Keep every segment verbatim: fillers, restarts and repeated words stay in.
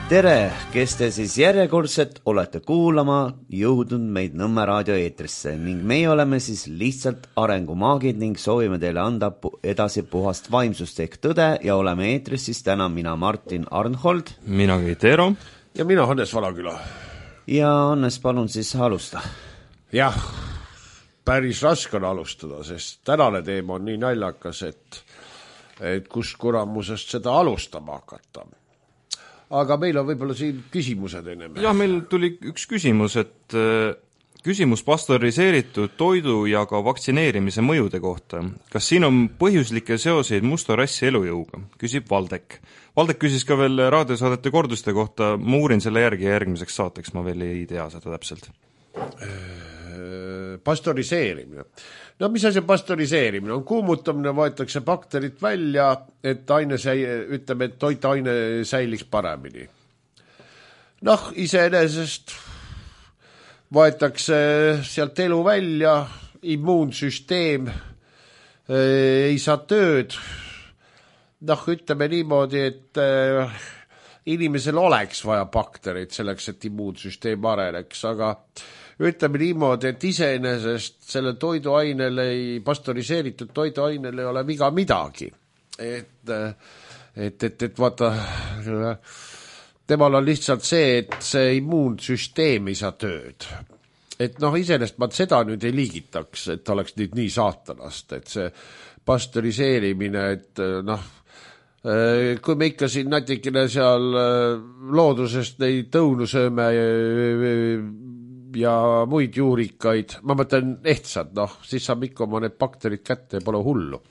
Tere, kes te siis järjekordselt olete kuulama jõudnud meid Nõmme raadio eetrisse ning meie oleme siis lihtsalt arengumaagid ning soovime teile anda edasi puhast vaimsust ehk tõde ja oleme eetris siis täna mina Martin Arnhold. Mina Keitero. Ja mina Hannes Valaküla. Ja Hannes, palun siis alusta. Jah, päris raske on alustada, sest tänane teema on nii naljakas, et, et kus kuramusest seda alustama hakata. Aga meil on võib-olla siin küsimused ennem. Ja meil tuli üks küsimus, et äh, küsimus pastoriseeritud toidu ja ka vaktsineerimise mõjude kohta. Kas siin on põhjuslikke seoseid musta rassi elujõuga? Küsib Valdek. Valdek küsis ka veel raadiosaadete korduste kohta. Ma uurin selle järgi ja järgmiseks saateks ma veel ei tea seda täpselt. Pastoriseerimine. No mis asi on pastoriseerimine? On kuumutamine, võetakse bakterid välja, et aine säi, ütleme, et toitaine säiliks paremini. Noh, iseenesest võetakse sealt elu välja, immuunsüsteem ei saa tööd. Noh, ütleme niimoodi, et inimesel oleks vaja bakterid selleks, et immuunsüsteem areneks, aga ütleme niimoodi, et iseenesest selle toiduainel ei, pastoriseeritud toiduainel ei ole viga midagi. Et, et, et, et vaata, temal on lihtsalt see, et see immuunsüsteem ei saa tööd. Et noh, iseenesest ma seda nüüd ei liigitaks, et oleks nüüd nii saatanast, et see pastoriseerimine, et noh, kui me ikka siin natikene seal loodusest neid tõunu sööme ja muid juurikaid, ma mõtlen ehtsad, noh, siis saab ikka oma need bakterid kätte ja pole hullu.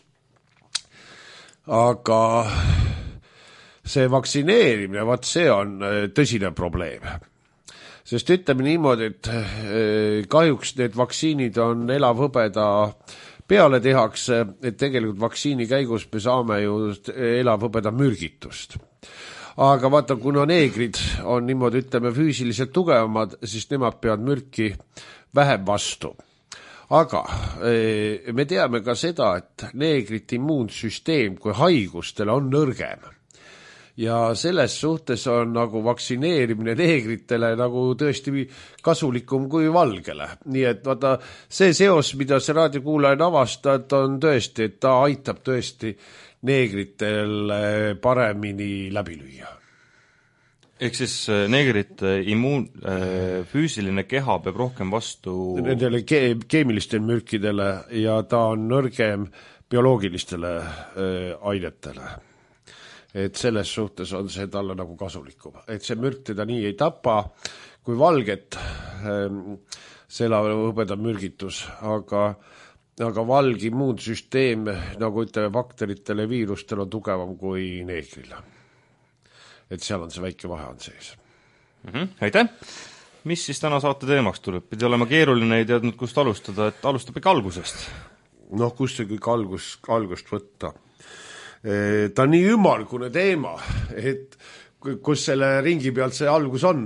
Aga see vaktsineerimine, vaat see on tõsine probleem. Sest ütleme niimoodi, et kahjuks need vaktsiinid on elav hõbeda peale tehakse, et tegelikult vaktsiini käigus me saame ju elav hõbeda mürgitust. Aga vaata, kuna neegrid on niimoodi, ütleme, füüsiliselt tugevamad, siis nemad peavad mürki vähem vastu. Aga me teame ka seda, et neegrite immuunsüsteem kui haigustel on nõrgem. Ja selles suhtes on nagu vaktsineerimine neegritele nagu tõesti kasulikum kui valgele. Nii et vaata, see seos, mida see raadiokuulaja on avastanud, on tõesti, et ta aitab tõesti neegritel paremini läbi lüüa. Ehk siis neegrite immuun, füüsiline keha peab rohkem vastu nendele ke- keemilistele mürkidele ja ta on nõrgem bioloogilistele ainetele. Et selles suhtes on see talle nagu kasulikum. Et see mürk teda nii ei tapa kui valget, see elab hõbeda mürgitus, aga aga valg immuunsüsteem, nagu ütleme, bakteritele ja viirustele on tugevam kui neegril. Et seal on see väike vahe on sees. Mm-hmm. Aitäh! Mis siis täna saate teemaks tuleb? Pidi olema keeruline, ei teadnud, kust alustada, et alustab ikka algusest. Noh, kust see kõik algus, algust võtta? Ta on nii ümmargune teema, et kus selle ringi pealt see algus on.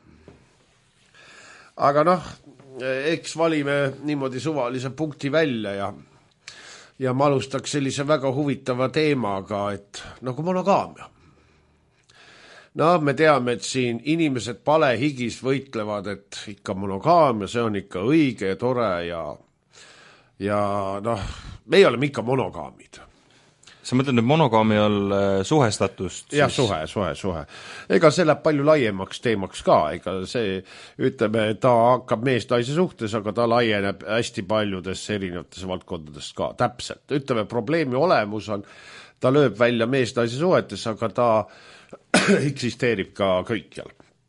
Aga noh, eks valime niimoodi suvalise punkti välja ja, ja ma alustaks sellise väga huvitava teemaga, et nagu monogaamia. No me teame, et siin inimesed palehigis võitlevad, et ikka monogaamia, see on ikka õige ja tore ja, ja noh, me oleme ikka monogaamid. Sa mõtled nüüd monogaami all suhestatust? Jah, suhe, suhe, suhe. Ega see läheb palju laiemaks teemaks ka, ega see, ütleme, ta hakkab mees-naise suhtes, aga ta laieneb hästi paljudes erinevates valdkondades ka, täpselt. Ütleme, probleemi olemus on, ta lööb välja mees-naise suhetes, aga ta eksisteerib ka kõikjal.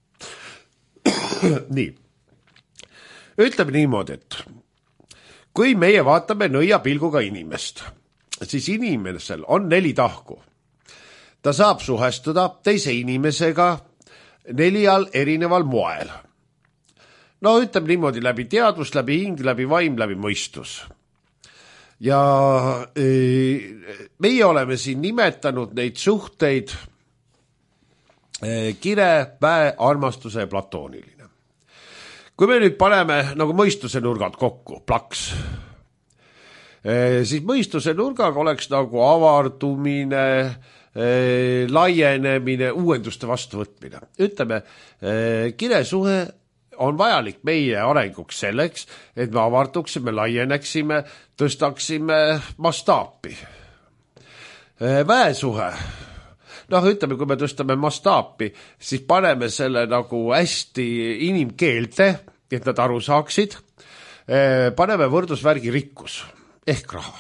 Nii. Ütleme niimoodi, et kui meie vaatame nõia pilguga inimest, siis inimesel on neli tahku. Ta saab suhestuda teise inimesega neljal erineval moel. No ütleme niimoodi läbi teadvus, läbi hing, läbi vaim, läbi mõistus. Ja e, meie oleme siin nimetanud neid suhteid e, kire, väe, armastuse ja platooniline. Kui me nüüd paneme nagu mõistuse nurgad kokku, plaks, siis mõistuse nurgaga oleks nagu avardumine, äh, laienemine, uuenduste vastuvõtmine. Ütleme, äh, kiresuhe on vajalik meie arenguks selleks, et me avarduksime, laieneksime, tõstaksime mastaapi. Äh, väesuhe. Noh, ütleme, kui me tõstame mastaapi, siis paneme selle nagu hästi inimkeelde, et nad aru saaksid. Äh, paneme võrdusvärgi rikkus ehk raha.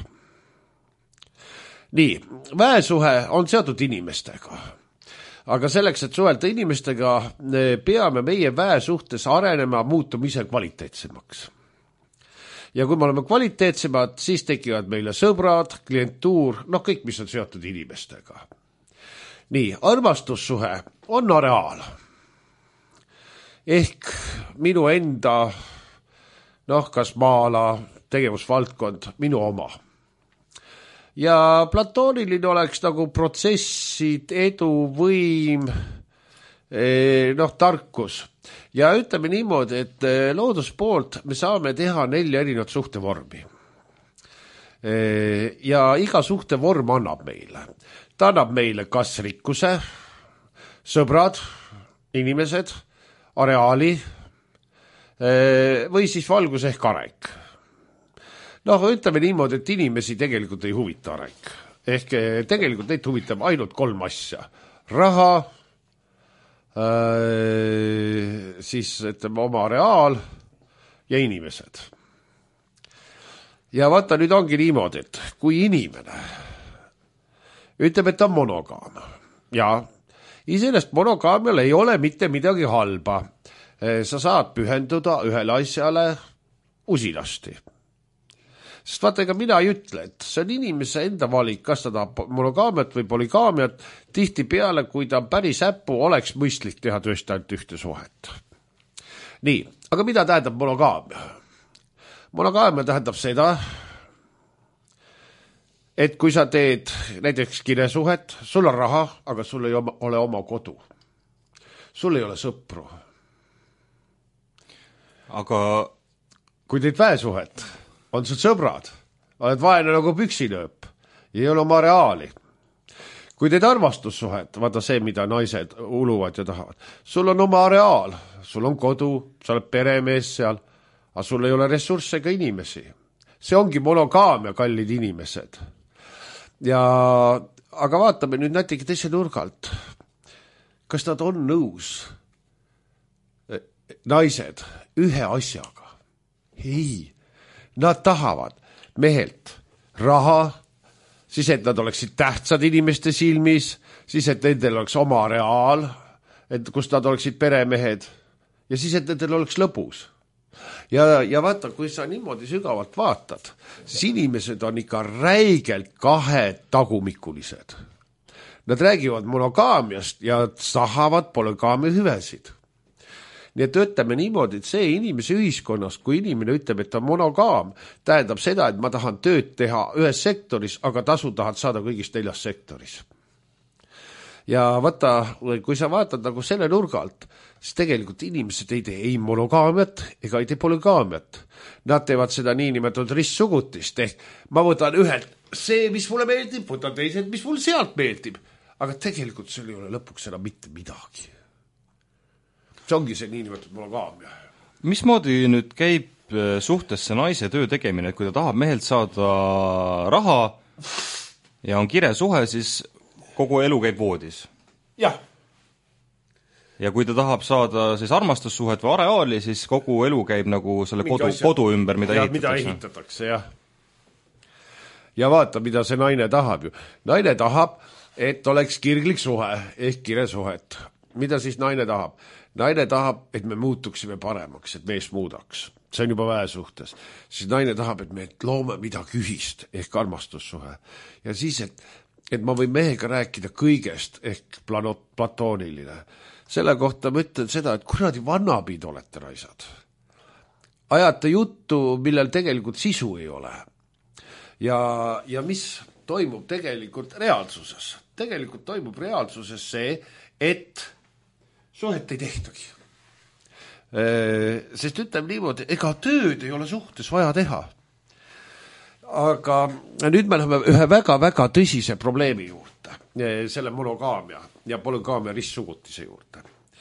Nii, väesuhe on seotud inimestega. Aga selleks, et suhelda inimestega, peame meie väe suhtes arenema, muutuma ise kvaliteetsemaks. Ja kui me oleme kvaliteetsemad, siis tekivad meile sõbrad, klientuur, noh kõik, mis on seotud inimestega. Nii, armastussuhe on areaal. Ehk minu enda, noh kas maala, tegevusvaldkond, minu oma. Ja platooniline oleks nagu protsessid, edu, võim, noh, tarkus. Ja ütleme niimoodi, et looduspoolt me saame teha nelja erinevat suhtevormi. Ja iga suhtevorm annab meile. Ta annab meile kas rikkuse, sõbrad, inimesed, areaali või siis valgus ehk areng. Noh, ütleme niimoodi, et inimesi tegelikult ei huvita areng. Ehk tegelikult neid huvitab ainult kolm asja. Raha, äh, siis ütleme oma reaal ja inimesed. Ja vaata, nüüd ongi niimoodi, et kui inimene ütleb, et ta on monogaam. Ja iseenesest monogaamial ei ole mitte midagi halba. Sa saad pühenduda ühele asjale usinasti. Sest vaata, ega mina ei ütle, et see on inimese enda valik, kas ta tahab monogaamiat või polygaamiat. Tihti peale, kui ta päris äppu, oleks mõistlik teha tõesti ainult ühte suhet. Nii, aga mida tähendab monogaamia? Monogaamia tähendab seda, et kui sa teed näiteks kiresuhet, sul on raha, aga sul ei ole oma kodu. Sul ei ole sõpru. Aga kui teed väesuhet, on sul sõbrad, oled vaene nagu püksinööp, ei ole oma reaali. Kui teed armastussuhet, vaata see, mida naised uluvad ja tahavad, sul on oma reaal, sul on kodu, sa oled peremees seal, aga sul ei ole ressursse ega inimesi. See ongi monogaamia, kallid inimesed. Ja, aga vaatame nüüd natuke teise nurgalt. Kas nad on nõus, naised, ühe asjaga? Ei. Nad tahavad mehelt raha, siis et nad oleksid tähtsad inimeste silmis, siis et nendel oleks oma reaal, et kus nad oleksid peremehed ja siis et nendel oleks lõbus. Ja, ja vaata, kui sa niimoodi sügavalt vaatad, siis inimesed on ikka räigelt kahe tagumikulised. Nad räägivad monogaamiast ja tahavad polygaamia hüvesid. Nii et ütleme niimoodi, et see inimese ühiskonnas, kui inimene ütleb, et ta on monogaam, tähendab seda, et ma tahan tööd teha ühes sektoris, aga tasu tahad saada kõigist neljas sektoris. Ja vaata, kui sa vaatad nagu selle nurgalt, siis tegelikult inimesed ei tee ei monogaamiat ega ei tee polygaamiat. Nad teevad seda niinimetatud ristsugutist, ehk ma võtan ühelt see, mis mulle meeldib, võtan teised, mis mul sealt meeldib, aga tegelikult seal ei ole lõpuks enam mitte midagi. See ongi see niinimetatud monogaamia. Mismoodi nüüd käib suhtesse naise töö tegemine, et kui ta tahab mehelt saada raha ja on kire suhe, siis kogu elu käib voodis? Jah. Ja kui ta tahab saada siis armastussuhet või areaali, siis kogu elu käib nagu selle kodu, kodu ümber, mida ja, ehitatakse. Mida ehitatakse, jah. Ja vaata, mida see naine tahab ju. Naine tahab, et oleks kirglik suhe ehk kire suhet. Mida siis naine tahab? Naine tahab, et me muutuksime paremaks, et mees muudaks. See on juba väe suhtes. Siis naine tahab, et me loome midagi ühist ehk armastussuhe. Ja siis, et, et ma võin mehega rääkida kõigest ehk planot, platooniline. Selle kohta ma ütlen seda, et kuradi vannapid olete raisad. Ajate juttu, millel tegelikult sisu ei ole. Ja, ja mis toimub tegelikult reaalsuses? Tegelikult toimub reaalsuses see, et suhet ei tehtagi. Sest ütleme niimoodi, ega tööd ei ole suhtes vaja teha. aga nüüd me läheme ühe väga-väga tõsise probleemi juurde, selle monogaamia ja polygaamia ristsugutise juurde.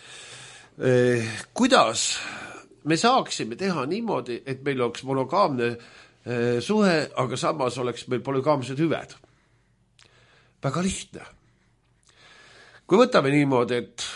Kuidas me saaksime teha niimoodi, et meil oleks monogaamne suhe, aga samas oleks meil polygaamsed hüved? Väga lihtne. Kui võtame niimoodi, et,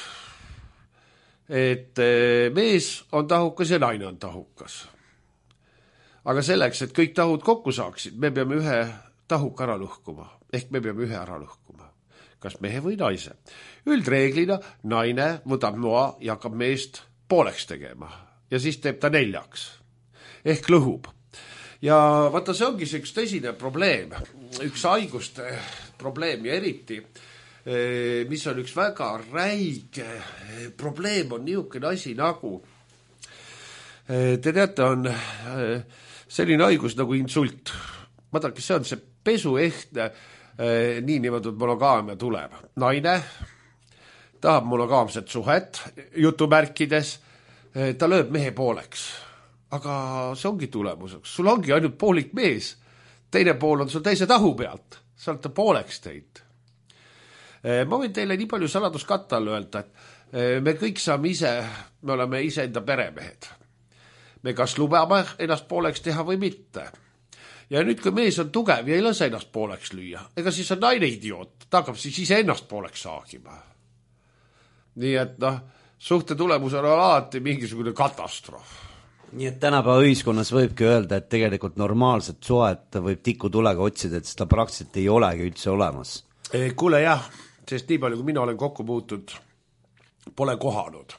et mees on tahukas ja naine on tahukas. Aga selleks, et kõik tahud kokku saaksid, me peame ühe tahuka ära lõhkuma. Ehk me peame ühe ära lõhkuma. Kas mehe või naise. Üldreeglina naine võtab noa ja hakkab meest pooleks tegema. Ja siis teeb ta neljaks. Ehk lõhub. Ja vaata, see ongi see üks tõsine probleem. Üks haiguste probleem ja eriti, mis on üks väga räige probleem, on niisugune asi nagu, te teate, on selline haigus nagu insult. Vaadake, see on see pesuehtne nii niimoodi monogaamia tuleb. Naine tahab monogaamset suhet jutumärkides, ta lööb mehe pooleks. Aga see ongi tulemuseks. Sul ongi ainult poolik mees. Teine pool on sul teise tahu pealt. Sa olete pooleks teid. Ma võin teile nii palju saladuskatta all öelda, et me kõik saame ise, me oleme ise enda peremehed. Me kas lubame ennast pooleks teha või mitte. Ja nüüd, kui mees on tugev ja ei lase ennast pooleks lüüa, ega siis on naine idioot, ta hakkab siis ise ennast pooleks saagima. Nii et noh, suhte tulemus on alati mingisugune katastroof. Nii et tänapäeva ühiskonnas võibki öelda, et tegelikult normaalset suhet võib tikutulega otsida, et seda praktiliselt ei olegi üldse olemas. Kuule jah, sest nii palju, kui mina olen kokku puutud, pole kohanud.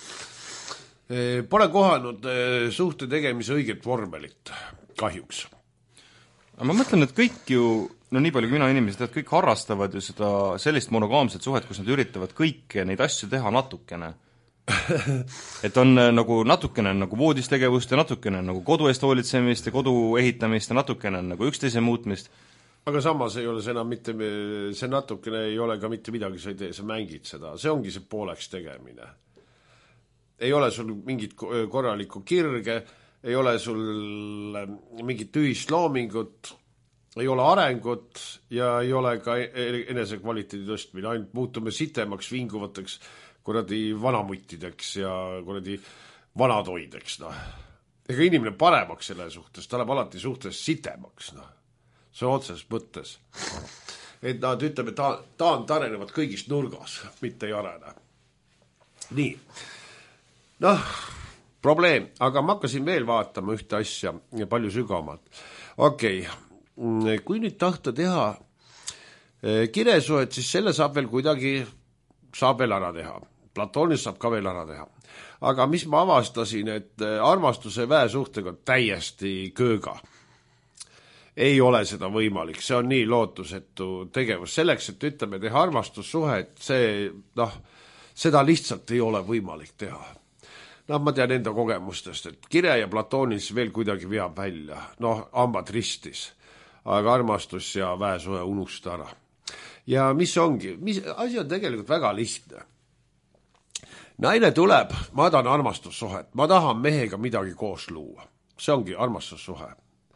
Pole kohanud suhte tegemise õiget vormelit, kahjuks. Ma mõtlen, et kõik ju, no nii palju kui mina inimesed, et kõik harrastavad ju seda sellist monogaamset suhet, kus nad üritavad kõike neid asju teha natukene. Et on nagu natukene nagu voodistegevust ja natukene nagu kodu eest hoolitsemist ja kodu ehitamist ja natukene nagu üksteise muutmist. Aga samas ei ole see enam mitte, see natukene ei ole ka mitte midagi, sa ei tee, sa mängid seda, see ongi see pooleks tegemine. Ei ole sul mingit korralikku kirge, ei ole sul mingit ühist loomingut, ei ole arengut ja ei ole ka enese kvaliteedi tõstmine, ainult muutume sitemaks, vinguvateks kuradi vanamuttideks ja kuradi vanatoideks. No. Ega inimene paremaks selle suhtes, ta läheb alati suhtes sitemaks. No. See on otses mõttes. Et nad ütleme, ta, ta on tarenevad kõigist nurgas, mitte ei arene. Nii. Noh, probleem, aga ma hakkasin veel vaatama ühte asja ja palju sügavamalt. Okei, okay. Kui nüüd tahta teha kiresuhet, siis selle saab veel kuidagi, saab veel ära teha. Platonis saab ka veel ära teha. Aga mis ma avastasin, et armastuse väesuhtega on täiesti kööga. Ei ole seda võimalik, see on nii lootusetu tegevus. Selleks, et ütleme teha armastussuhet, see, noh, seda lihtsalt ei ole võimalik teha. No ma tean enda kogemustest, et kire ja Platonis veel kuidagi veab välja. Noh, hambad ristis, aga armastus ja väesuhe unusta ära. Ja mis ongi, mis, asi on tegelikult väga lihtne. Naine tuleb, ma tahan armastussuhet, ma tahan mehega midagi koos luua. See ongi armastussuhe.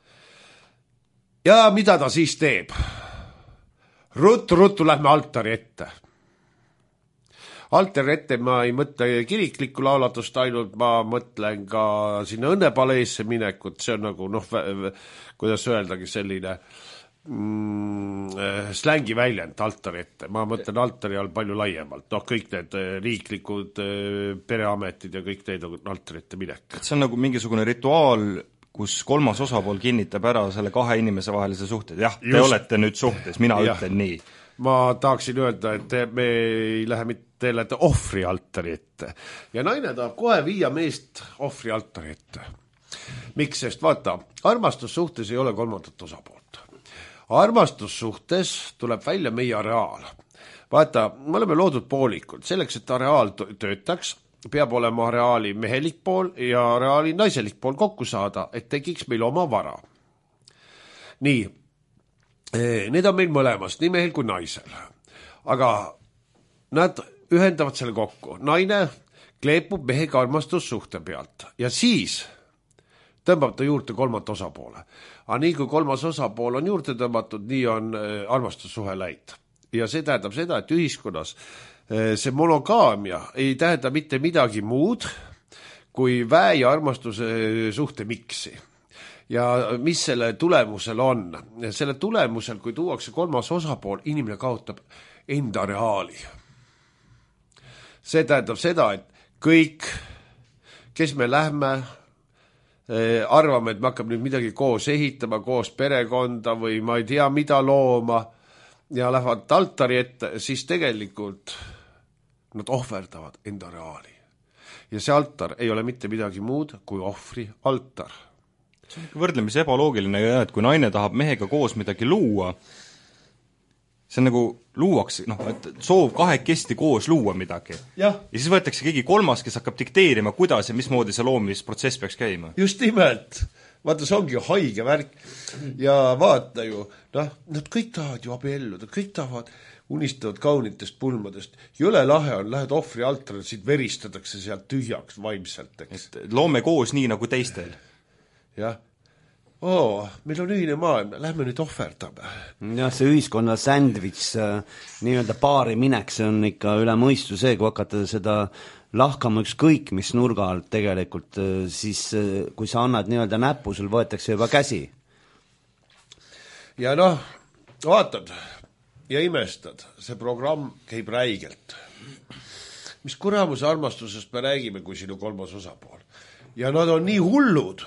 Ja mida ta siis teeb? Ruttu-ruttu lähme altari ette. Altari ette ma ei mõtle kiriklikku laulatust ainult, ma mõtlen ka sinna õnnepaleesse minekut, see on nagu, noh, kuidas öeldagi selline mm, slängi väljend altari ette. Ma mõtlen altari all palju laiemalt, noh, kõik need riiklikud pereametid ja kõik need on altari ette minek. See on nagu mingisugune rituaal, kus kolmas osapool kinnitab ära selle kahe inimese vahelise suhted. Jah, te Just. olete nüüd suhtes, mina ja. Ütlen nii. Ma tahaksin öelda, et me ei lähe mitte teile ohvri altari ette. Ja naine tahab kohe viia meest ohvri altari ette. Miks? Sest vaata, armastussuhtes ei ole kolmandat osapoolt. Armastussuhtes tuleb välja meie areaal. Vaata, me oleme loodud poolikult. Selleks, et areaal töötaks, peab olema areaali mehelik pool ja areaali naiselik pool kokku saada, et tekiks meil oma vara. Nii, need on meil mõlemast, nii mehel kui naisel. Aga nad ühendavad selle kokku. Naine kleepub mehega armastussuhte pealt ja siis tõmbab ta juurde kolmat osapoole. Aga nii kui kolmas osapool on juurde tõmbatud, nii on armastussuhe läinud. Ja see tähendab seda, et ühiskonnas see monogaamia ei tähenda mitte midagi muud kui väe ja armastuse suhte miksi. Ja mis selle tulemusel on? Selle tulemusel, kui tuuakse kolmas osapool, inimene kaotab enda reaali. See tähendab seda, et kõik, kes me lähme, arvame, et me hakkame nüüd midagi koos ehitama, koos perekonda või ma ei tea, mida looma ja lähevad altari ette, siis tegelikult nad ohverdavad enda reaali. Ja see altar ei ole mitte midagi muud kui ohvri altar. See on võrdlemis ebaloogiline, et kui naine tahab mehega koos midagi luua, see on nagu luuaks, noh, et soov kahekesti koos luua midagi. Ja. ja siis võetakse keegi kolmas, kes hakkab dikteerima, kuidas ja mismoodi see loomisprotsess peaks käima. Just nimelt. Vaata, see ongi ju haige värk. Ja vaata ju, noh, nad kõik tahavad ju abielluda, kõik tahavad unistavad kaunitest pulmadest. Jõle lahe on, lähed ohvri altaril, siit veristatakse sealt tühjaks vaimselt. Eks. Et loome koos nii nagu teistel. Jah. Oo, meil on ühine maailm, lähme nüüd ohverdame. Jah, see ühiskonna sandwich, nii-öelda paari minek, see on ikka üle mõistu see, kui hakata seda lahkama ükskõik, mis nurga alt tegelikult, siis kui sa annad nii-öelda näppu, sul võetakse juba käsi. Ja noh, vaatad ja imestad, see programm käib räigelt. Mis kuramuse armastusest me räägime, kui sinu kolmas osapool. Ja nad on nii hullud,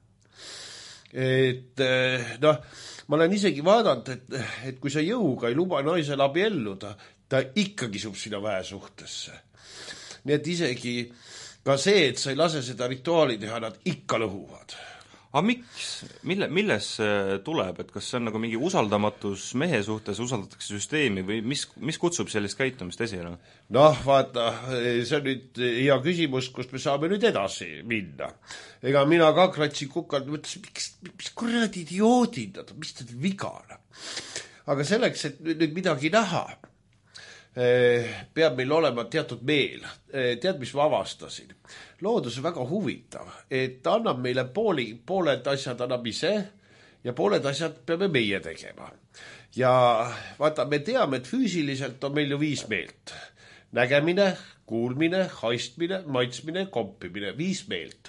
et noh, ma olen isegi vaadanud, et, et kui sa jõuga ei luba naisel abielluda, ta ikkagi sub sina väe suhtesse. Nii et isegi ka see, et sa ei lase seda rituaali teha, nad ikka lõhuvad. Aga miks? Mille, milles tuleb? Et kas see on nagu mingi usaldamatus mehe suhtes, usaldatakse süsteemi või mis, mis kutsub sellist käitumist esile? Noh, vaata, see on nüüd hea küsimus, kust me saame nüüd edasi minna. Ega mina ka kratsin kukalt, mõtlesin, miks, mis kuradi idioodid, mis teil vigana? Aga selleks, et nüüd midagi näha, peab meil olema teatud meel. Tead, mis ma avastasin? Loodus on väga huvitav, et ta annab meile pooli, pooled asjad annab ise ja pooled asjad peame meie tegema. Ja vaata, me teame, et füüsiliselt on meil ju viis meelt. Nägemine, kuulmine, haistmine, maitsmine, kompimine, viis meelt.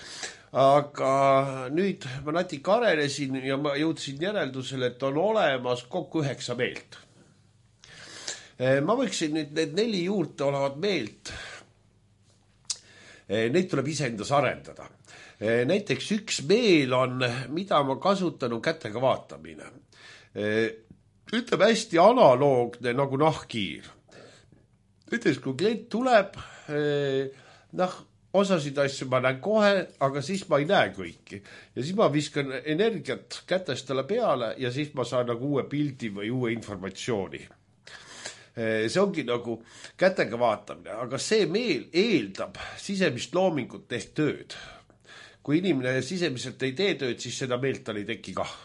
Aga nüüd ma natika arenesin ja ma jõudsin järeldusele, et on olemas kokku üheksa meelt. Ma võiksin nüüd need neli juurde olevat meelt, neid tuleb iseendas arendada. Näiteks üks meel on, mida ma kasutan, on kätega vaatamine. Ütleb hästi analoogne nagu nahkkiir. Näiteks kui klient tuleb, noh, osasid asju ma näen kohe, aga siis ma ei näe kõiki. Ja siis ma viskan energiat kätestele peale ja siis ma saan nagu uue pildi või uue informatsiooni. See ongi nagu kätega vaatamine, aga see meel eeldab sisemist loomingut ehk tööd. Kui inimene sisemiselt ei tee tööd, siis seda meelt tal ei teki kah.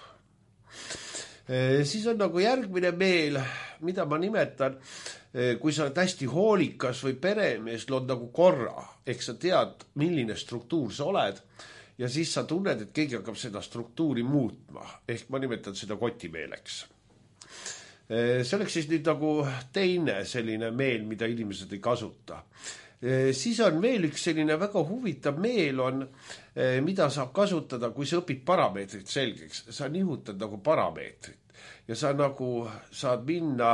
Siis on nagu järgmine meel, mida ma nimetan, kui sa oled hästi hoolikas või peremees, lood nagu korra, ehk sa tead, milline struktuur sa oled ja siis sa tunned, et keegi hakkab seda struktuuri muutma, ehk ma nimetan seda kotimeeleks. See oleks siis nüüd nagu teine selline meel, mida inimesed ei kasuta. Siis on veel üks selline väga huvitav meel on, mida saab kasutada, kui sa õpid parameetrit selgeks. Sa nihutad nagu parameetrit ja sa nagu saad minna,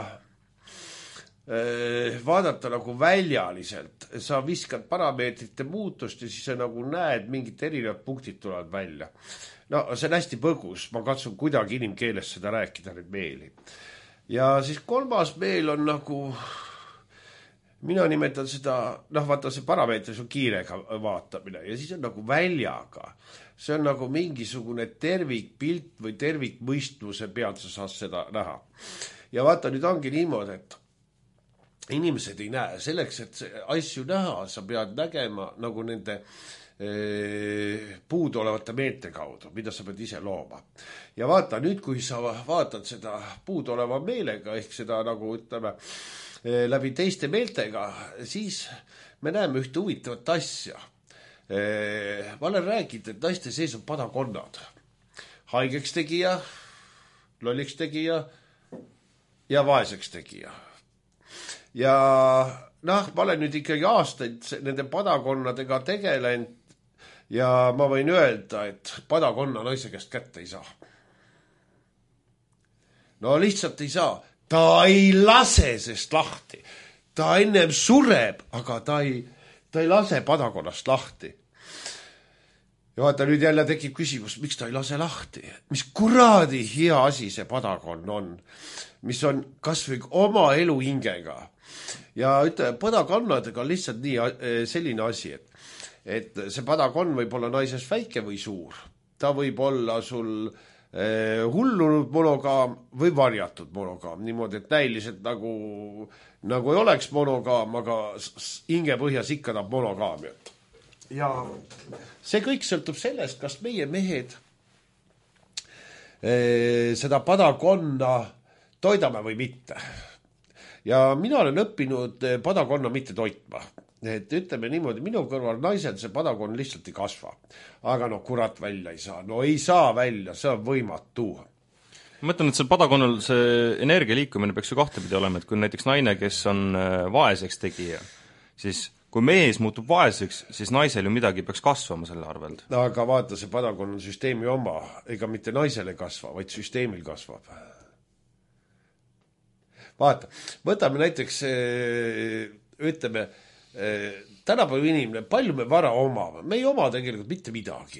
vaadata nagu väljaliselt. Sa viskad parameetrite muutust ja siis sa nagu näed, mingid erinevad punktid tulevad välja. No see on hästi põgus, ma katsun kuidagi inimkeeles seda rääkida nüüd meeli. Ja siis kolmas meel on nagu, mina nimetan seda, noh vaata see parameetris on kiirega vaatamine ja siis on nagu väljaga. See on nagu mingisugune tervikpilt või tervikmõistluse pealt sa saad seda näha. Ja vaata nüüd ongi niimoodi, et inimesed ei näe. Selleks, et asju näha, sa pead nägema nagu nende puudu olevate meelte kaudu, mida sa pead ise looma. Ja vaata, nüüd kui sa vaatad seda puudu oleva meelega, ehk seda nagu ütleme läbi teiste meeltega, siis me näeme ühte huvitavat asja. ma olen rääkinud, et naiste sees on padakonnad. Haigeks tegija, lolliks tegija ja vaeseks tegija. Ja noh, ma olen nüüd ikkagi aastaid nende padakonnadega tegelenud ja ma võin öelda, et padakonna naise käest kätte ei saa. No lihtsalt ei saa. Ta ei lase sest lahti. Ta ennem sureb, aga ta ei, ta ei lase padakonnast lahti. Ja vaata, nüüd jälle tekib küsimus, miks ta ei lase lahti? Mis kuradi hea asi see padakon on, mis on kas või oma elu hingega. Ja ütle, padakonnadega on lihtsalt nii selline asi, et, et see padakon võib olla naises väike või suur. Ta võib olla sul eh, hullunud monogaam või varjatud monogaam. Niimoodi, et näiliselt nagu, nagu ei oleks monogaam, aga hinge põhjas ikka ta monogaamiat. Ja see kõik sõltub sellest, kas meie mehed eh, seda padakonna toidame või mitte. Ja mina olen õppinud padakonna mitte toitma. Et ütleme niimoodi, minu kõrval naised see padakon lihtsalt ei kasva. Aga no kurat välja ei saa. No ei saa välja, see on võimatu. Ma mõtlen, et seal padakonnal see energia liikumine peaks ju kahtepidi olema, et kui näiteks naine, kes on vaeseks tegija, siis kui mees muutub vaeseks, siis naisel ju midagi peaks kasvama selle arvelt. Aga vaata, see padakon on süsteemi oma. Ega mitte naisele kasva, vaid süsteemil kasvab. Vaata, võtame näiteks, ütleme, tänapäeva inimene, palju me vara omame? Me ei oma tegelikult mitte midagi.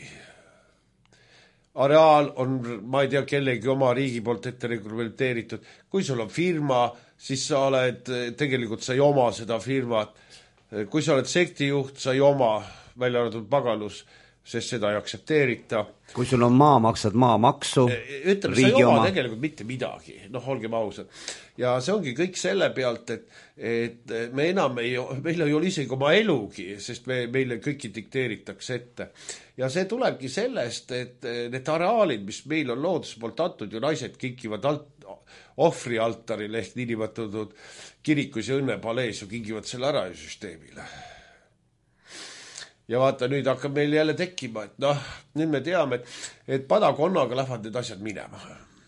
Areaal on, ma ei tea, kellegi oma riigi poolt ette reglementeeritud. Kui sul on firma, siis sa oled, tegelikult sa ei oma seda firmat. Kui sa oled sektijuht, sa ei oma välja arvatud pagalus, sest seda ei aksepteerita. Kui sul on maa, maksad maa maksu, ütleme, sa ei oma oma tegelikult mitte midagi, noh, olgem ausad. Ja see ongi kõik selle pealt, et, et me enam ei, meil ei ole isegi oma elugi, sest me, meile kõiki dikteeritakse ette. Ja see tulebki sellest, et need areaalid, mis meil on looduse poolt antud, ju naised kinkivad alt, ohvri altaril ehk niinimetatud kirikus ja õnnepalees ju kingivad selle ära ju süsteemile. Ja vaata, nüüd hakkab meil jälle tekkima, et noh, nüüd me teame, et, et padakonnaga lähevad need asjad minema.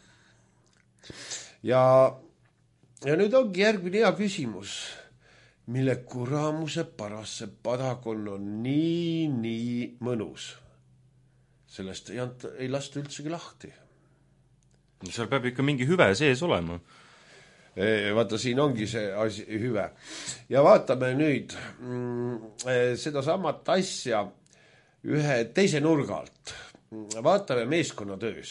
Ja, ja nüüd ongi järgmine hea küsimus, mille kuramuse paras see padakon on nii, nii mõnus. Sellest ei, anta, ei lasta üldsegi lahti. Seal peab ikka mingi hüve sees olema. Vaata, siin ongi see asi, hüve. Ja vaatame nüüd mm, seda samat asja ühe teise nurga alt. Vaatame meeskonnatöös.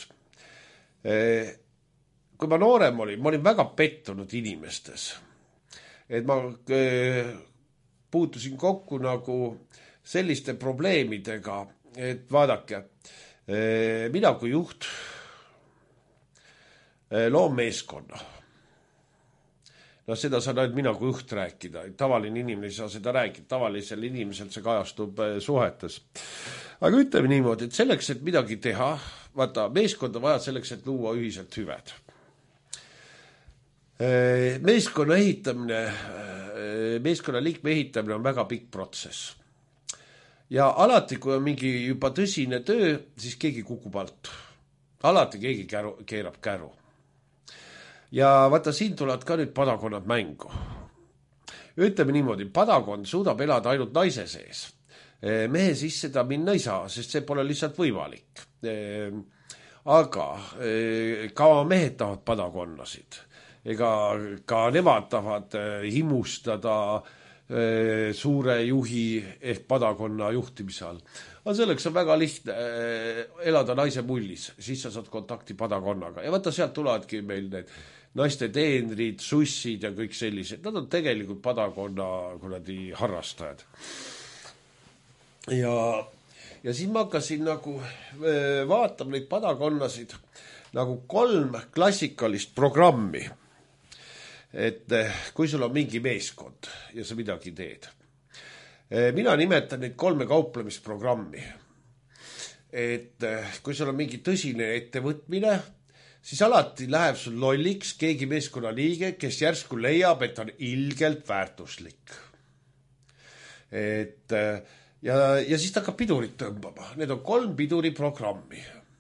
Kui ma noorem olin, ma olin väga pettunud inimestes. Et ma puutusin kokku nagu selliste probleemidega, et vaadake, mina kui juht loom meeskonna. No seda saan ainult mina kui juht rääkida. Tavaline inimene ei saa seda rääkida. Tavalisel inimesel see kajastub suhetes. Aga ütleme niimoodi, et selleks, et midagi teha, vaata, meeskonda vaja selleks, et luua ühiselt hüved. Meeskonna ehitamine, meeskonna liikme ehitamine on väga pikk protsess. Ja alati, kui on mingi juba tõsine töö, siis keegi kukub alt. Alati keegi käru, keerab käru. Ja vaata, siin tulevad ka nüüd padakonnad mängu. Ütleme niimoodi, padakond suudab elada ainult naise sees. Mehe sisse ta minna ei saa, sest see pole lihtsalt võimalik. Aga ka mehed tahavad padakonnasid. Ega ka nemad tahavad himustada suure juhi ehk padakonna juhtimise all. Aga selleks on väga lihtne elada naise mullis, siis sa saad kontakti padakonnaga. Ja vaata, sealt tulewadki meil need naiste teenrid, sussid ja kõik sellised. Nad on tegelikult padakonna kuradi harrastajad. Ja, ja siis ma hakkasin nagu vaatama neid padakonnasid nagu kolm klassikalist programmi. Et kui sul on mingi meeskond ja sa midagi teed. Mina nimetan neid kolme kauplemisprogrammi. Et kui sul on mingi tõsine ettevõtmine, siis alati läheb sul lolliks keegi meeskonna liige, kes järsku leiab, et on ilgelt väärtuslik. Et ja, ja siis ta hakkab pidurit tõmbama. Need on kolm piduriprogrammi.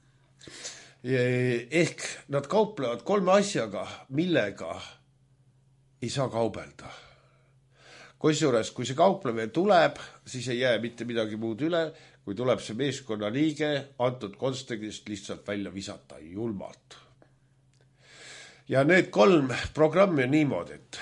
Ehk nad kauplevad kolme asjaga, millega ei saa kaubelda. Kusjuures, kui see kauplemine tuleb, siis ei jää mitte midagi muud üle, kui tuleb see meeskonna liige antud kontekstist lihtsalt välja visata julmalt. Ja need kolm programmi on niimoodi, et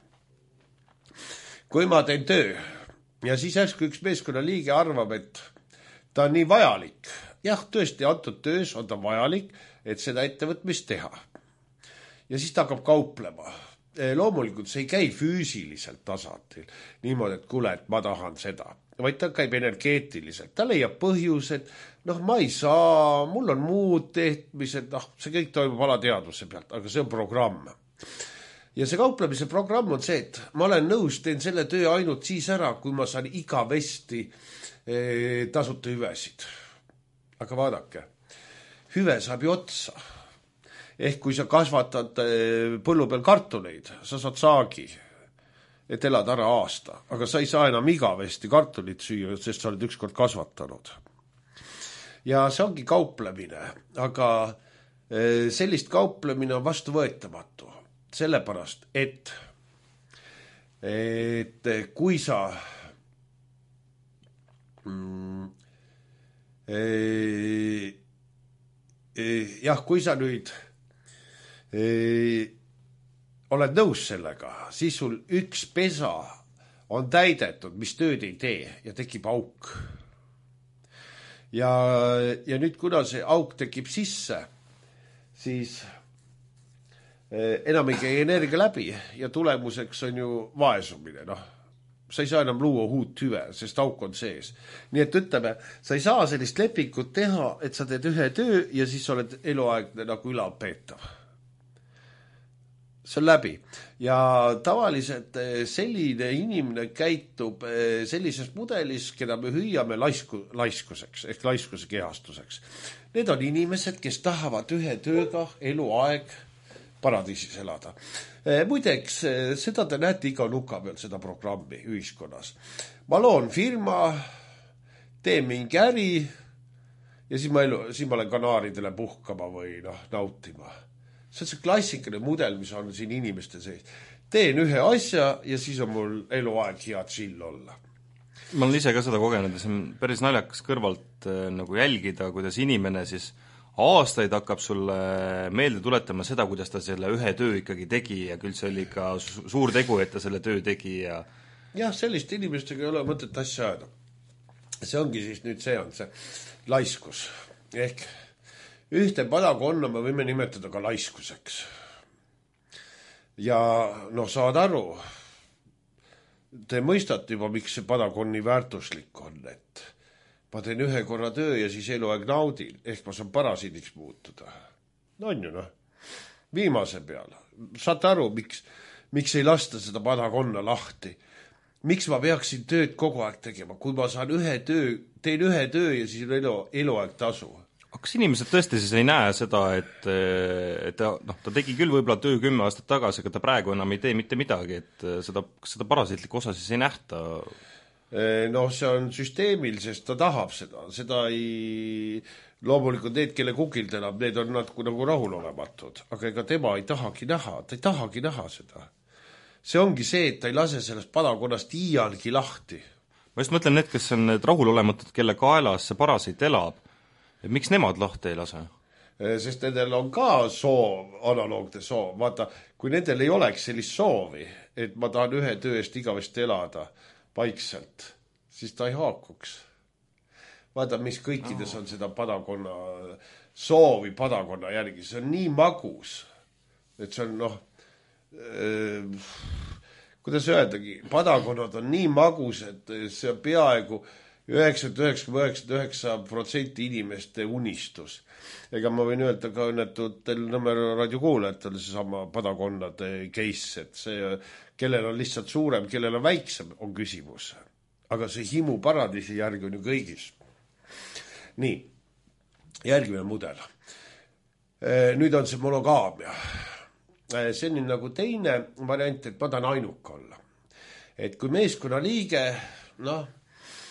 kui ma teen töö ja siis äsku üks meeskonna liige arvab, et ta on nii vajalik, jah, tõesti, antud töös on ta vajalik, et seda ettevõtmist teha. Ja siis ta hakkab kauplema. Loomulikult see ei käi füüsiliselt tasandil niimoodi, et kuule, et ma tahan seda, vaid ta käib energeetiliselt. Ta leiab põhjused, noh, ma ei saa, mul on muud tehtmised, noh, see kõik toimub alateadvuse pealt, aga see on programm. Ja see kauplemise programm on see, et ma olen nõus, teen selle töö ainult siis ära, kui ma saan igavesti eh, tasuta hüvesid. Aga vaadake, hüve saab ju otsa. Ehk kui sa kasvatad põllu peal kartuleid, sa saad saagi, et elad ära aasta. Aga sa ei saa enam igavesti kartulit süüa, sest sa oled ükskord kasvatanud. Ja see ongi kauplemine, aga sellist kauplemine on vastu võetamatu. Sellepärast, et, et kui sa mm, e, e, jah, kui sa nüüd e, oled nõus sellega, siis sul üks pesa on täidetud, mis tööd ei tee ja tekib auk. Ja, ja nüüd, kuna see auk tekib sisse, siis enam ei käi energia läbi ja tulemuseks on ju vaesumine. Noh, sa ei saa enam luua uut hüve, sest auk on sees. Nii et ütleme, sa ei saa sellist lepikut teha, et sa teed ühe töö ja siis oled eluaegne nagu ülalpeetav. See on läbi. Ja tavaliselt selline inimene käitub sellises mudelis, keda me hüüame laisku, laiskuseks ehk laiskuse kehastuseks. Need on inimesed, kes tahavad ühe tööga eluaeg paradiisis elada. Muideks, seda te näete iga nuka peal, seda programmi ühiskonnas. Ma loon firma, teen mingi äri ja siis ma, elu, siis ma olen kanaaridele puhkama või noh, nautima. See on see klassikaline mudel, mis on siin inimeste sees. Teen ühe asja ja siis on mul eluaeg hea chill olla. Ma olen ise ka seda kogenud ja see on päris naljakas kõrvalt äh, nagu jälgida, kuidas inimene siis aastaid hakkab sulle meelde tuletama seda, kuidas ta selle ühe töö ikkagi tegi ja küll see oli ka suur tegu, et ta selle töö tegi ja jah, sellist inimestega ei ole mõtet asja ajada. See ongi siis nüüd see on see laiskus. Ehk ühte padakonna me võime nimetada ka laiskuseks. Ja noh, saad aru, te mõistate juba, miks see padakonni väärtuslik on, et ma teen ühe korra töö ja siis eluaeg naudin, ehk ma saan parasiidiks muutuda. No on ju noh, viimase peale. Saate aru, miks, miks ei lasta seda padakonna lahti? Miks ma peaksin tööd kogu aeg tegema, kui ma saan ühe töö, teen ühe töö ja siis elu, eluaeg tasu? Kas inimesed tõesti siis ei näe seda, et, et ta, noh, ta tegi küll võib-olla töö kümme aastat tagasi, aga ta praegu enam ei tee mitte midagi, et seda, seda parasiitlikku osa siis ei nähta? No see on süsteemil, sest ta tahab seda. Seda ei... Loomulikult need, kelle kukild elab, need on nad nagu rahulolematud. Aga ega tema ei tahagi näha, ta ei tahagi näha seda. See ongi see, et ta ei lase sellest padakonnast iialgi lahti. Ma just mõtlen need, kes on need rahulolematud, kelle kaelas see parasiit elab. Et miks nemad lahti ei lase? Sest nendel on ka soov, analoogne soov. Vaata, kui nendel ei oleks sellist soovi, et ma tahan ühe töö eest igavesti elada paikselt, siis ta ei haakuks. Vaata, mis kõikides on seda padakonna soovi padakonna järgi. See on nii magus, et see on noh, äh, kuidas öeldagi, padakonnad on nii magus, et see on peaaegu üheksakümmend üheksa koma üheksakümmend üheksa protsenti inimeste unistus. Ega ma võin öelda ka õnnetutel numero radiokuulajatel seesama padakonnade case, et see, kellel on lihtsalt suurem, kellel on väiksem, on küsimus. Aga see himu paradiisi järgi on ju kõigis. Nii, järgmine mudel. Nüüd on see monogaamia. See on nagu teine variant, et ma tahan ainuke olla. Et kui meeskonna liige, noh,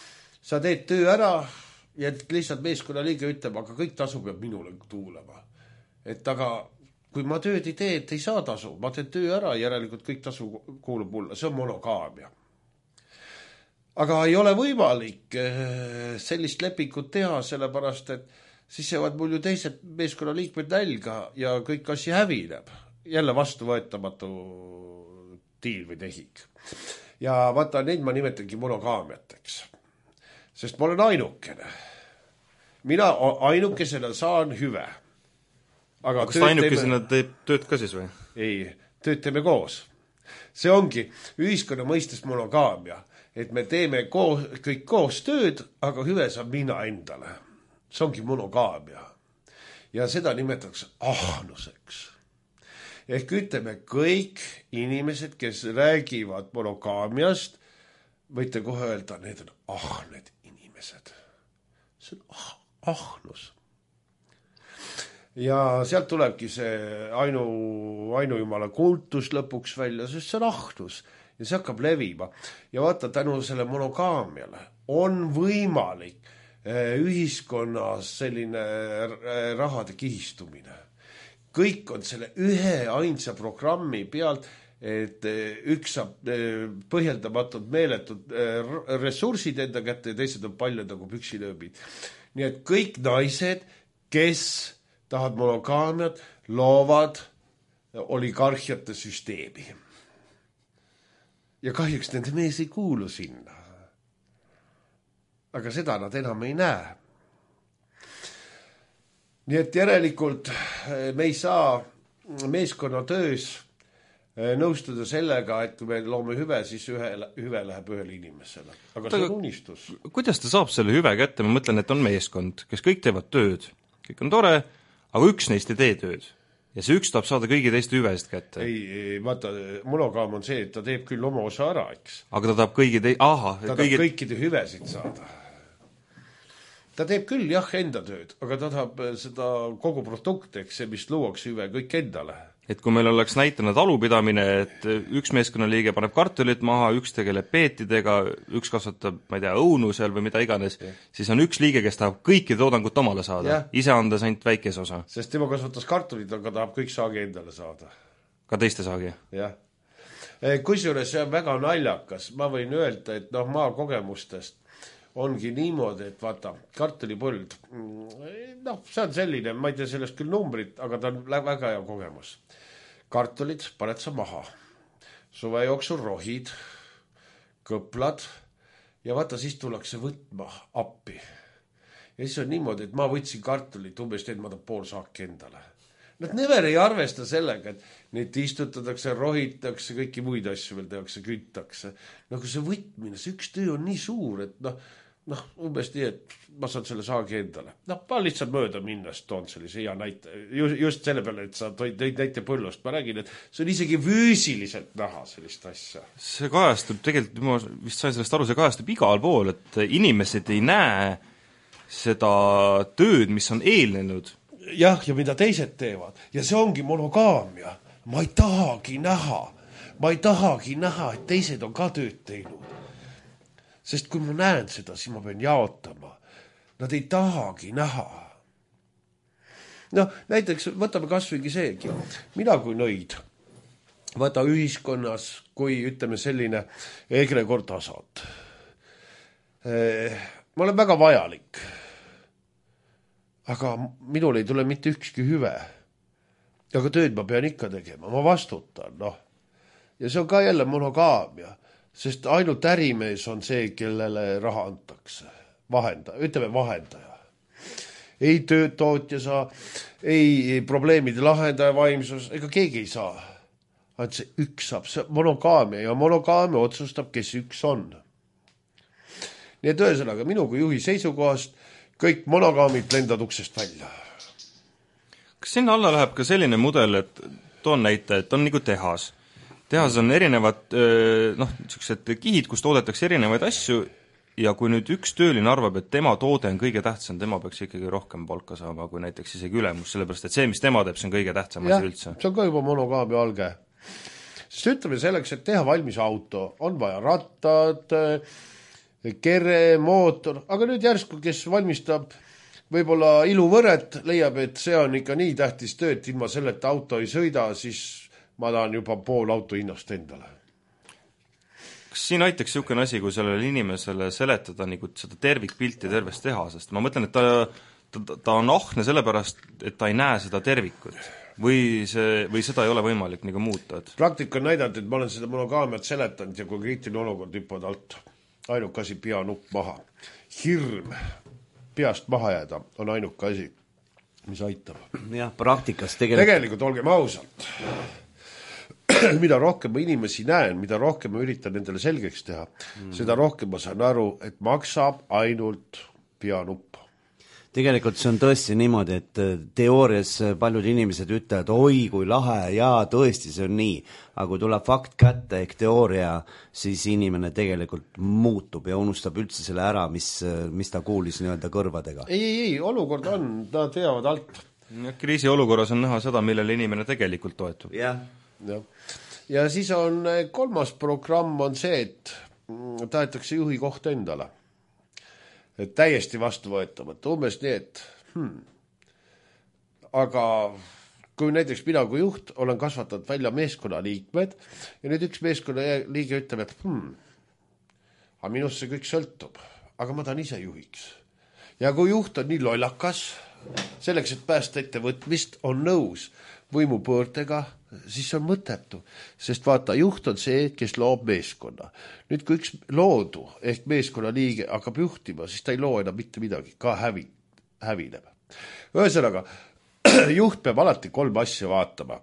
sa teed töö ära ja lihtsalt meeskonna liige ütleb, aga kõik tasu peab minule tuulema. Et aga kui ma tööd ei tee, et ei saa tasu, ma teen töö ära, järelikult kõik tasu kuulub mulle, see on monogaamia. Aga ei ole võimalik sellist lepingut teha, sellepärast, et siis jäävad mul ju teised meeskonna liikmed nälga ja kõik asi hävineb. Jälle vastuvõetamatu tiil või tehik. Ja vaata, neid ma nimetangi monogaamiateks. Sest ma olen ainukene. Mina ainukesena saan hüve. Aga kas ta ainukesena teeme... teeb tööd ka siis või? Ei, tööd teeme koos. See ongi ühiskonna mõistes monogaamia. Et me teeme koos, kõik koos tööd, aga hüve saab mina endale. See ongi monogaamia. Ja seda nimetatakse ahnuseks. Ehk ütleme, kõik inimesed, kes räägivad monogaamiast, võite kohe öelda, need on ahned inimesed. See on ah, ahnus. Ja sealt tulebki see ainu, ainujumala kultus lõpuks välja, sest see on ahnus. Ja see hakkab levima. Ja vaata, tänu selle monogaamiale on võimalik ühiskonnas selline rahade kihistumine. Kõik on selle ühe ainsa programmi pealt, et üks saab põhjeldamatult meeletud ressursid enda kätte ja teised on palju nagu püksilööbid. Nii et kõik naised, kes tahavad monogaamiat, loovad oligarhiate süsteemi. Ja kahjuks nende mees ei kuulu sinna. Aga seda nad enam ei näe. Nii et järelikult me ei saa meeskonna töös nõustuda sellega, et kui me loome hüve, siis ühe, hüve läheb ühele inimesele. Aga see on unistus. Kuidas ta saab selle hüve kätte? Ma mõtlen, et on meeskond, kes kõik teevad tööd. Kõik on tore, aga üks neist ei tee tööd. Ja see üks tahab saada kõigi teiste hüvesid kätte. Ei, ei, vaata, monogaam on see, et ta teeb küll oma osa ära, eks. Aga ta tahab kõigi te... Aha, ta kõigi... tahab kõikide hüvesid saada. Ta teeb küll jah enda tööd, aga ta tahab seda kogu produkt, eks see, mis luuakse hüve kõik endale. Et kui meil oleks näitena talupidamine, et üks meeskonnaliige paneb kartulit maha, üks tegeleb peetidega, üks kasvatab, ma ei tea, õunu seal või mida iganes, ja. Siis on üks liige, kes tahab kõiki toodangut omale saada, ja. Ise andes ainult väikese osa. Sest tema kasvatas kartulit, aga tahab kõik saagi endale saada. Ka teiste saagi? Jah. Kusjuures see on väga naljakas. Ma võin öelda, et noh, maa kogemustest ongi niimoodi, et vaata, kartulipõld, noh, see on selline, ma ei tea sellest küll numbrit, aga ta on väga hea kogemus. Kartulid paned sa maha, suve jooksul rohid, kõplad ja vaata, siis tullakse võtma appi. Ja siis on niimoodi, et ma võtsin kartulit umbes teed, ma ta pool saaki endale. Nad never ei arvesta sellega, et neid istutatakse, rohitakse, kõiki muid asju veel tehakse, küttakse. No kui see võtmine, see üks töö on nii suur, et noh, noh, umbes nii, et ma saan selle saagi endale. Noh, ma lihtsalt mööda minnes toon sellise hea näite. Just selle peale, et sa tõid näite põllust. Ma räägin, et see on isegi füüsiliselt näha sellist asja. See kajastub, tegelikult ma vist sain sellest aru, see kajastub igal pool, et inimesed ei näe seda tööd, mis on eelnenud. Jah, ja mida teised teevad. Ja see ongi monogaamia. Ma ei tahagi näha. Ma ei tahagi näha, et teised on ka tööd teinud. Sest kui ma näen seda, siis ma pean jaotama. Nad ei tahagi näha. Noh, näiteks võtame kasvõigi seegi. Mina kui nõid, võta ühiskonnas, kui ütleme selline egregor tasand. Ma olen väga vajalik. Aga minul ei tule mitte ükski hüve. Aga tööd ma pean ikka tegema, ma vastutan, noh. Ja see on ka jälle monogaamia. Sest ainult ärimees on see, kellele raha antakse. Vahenda, ütleme vahendaja. Ei töötootja saa, ei probleemide lahendaja vaimsus, ega keegi ei saa. Ainult see üks saab, see monogaamia ja monogaamia otsustab, kes üks on. Nii et ühesõnaga, minu kui juhi seisukohast kõik monogaamid lendad uksest välja. Kas sinna alla läheb ka selline mudel, et toon näite, et on nagu tehas. Tehas on erinevad, noh, niisugused kihid, kus toodetakse erinevaid asju ja kui nüüd üks tööline arvab, et tema toode on kõige tähtsam, tema peaks ikkagi rohkem palka saama kui näiteks isegi ülemus, sellepärast et see, mis tema teeb, see on kõige tähtsam ja, asi üldse. See on ka juba monogaamia alge. Sest ütleme selleks, et teha valmis auto, on vaja rattad, kere, mootor, aga nüüd järsku, kes valmistab võib-olla iluvõret, leiab, et see on ikka nii tähtis töö, et ilma selleta auto ei sõida, siis ma tahan juba pool auto hinnast endale. Kas siin aitaks niisugune asi, kui sellele inimesele seletada nagu seda tervikpilti tervest tehasest? Ma mõtlen, et ta, ta, ta on ahne sellepärast, et ta ei näe seda tervikut. Või, see, või seda ei ole võimalik nagu muuta? Et... Praktika on näidanud, et ma olen seda monogaamiat seletanud ja kui kriitiline olukord hüppad alt, ainuke asi pea nupp maha. Hirm peast maha jääda on ainuke asi, mis aitab. Jah, praktikas tegelikult... Tegelikult olgem ausalt. Mida rohkem ma inimesi näen, mida rohkem ma üritan nendele selgeks teha, mm. seda rohkem ma saan aru, et maksab ainult pea nupp. Tegelikult see on tõesti niimoodi, et teoorias paljud inimesed ütlevad, oi kui lahe, jaa, tõesti see on nii, aga kui tuleb fakt kätte ehk teooria, siis inimene tegelikult muutub ja unustab üldse selle ära, mis, mis ta kuulis nii-öelda kõrvadega. Ei, ei, ei, olukord on, nad teavad alt. Kriisi olukorras on näha seda, millele inimene tegelikult toetub. Jah. Ja. ja siis on kolmas programm on see, et tahetakse juhi kohta endale. Et täiesti vastu võetavat, umbes nii, et hmm, aga kui näiteks mina kui juht olen kasvatanud välja meeskonna liikmed ja nüüd üks meeskonna liige ütleb, et hmm, aga minust see kõik sõltub, aga ma tahan ise juhiks. Ja kui juht on nii lollakas, selleks, et päästa ettevõtmist, on nõus võimupöörtega, siis on mõttetu, sest vaata, juht on see, kes loob meeskonna. Nüüd, kui üks loodu ehk meeskonna liige hakkab juhtima, siis ta ei loo enam mitte midagi, ka hävi, hävineb. Ühesõnaga, juht peab alati kolm asja vaatama.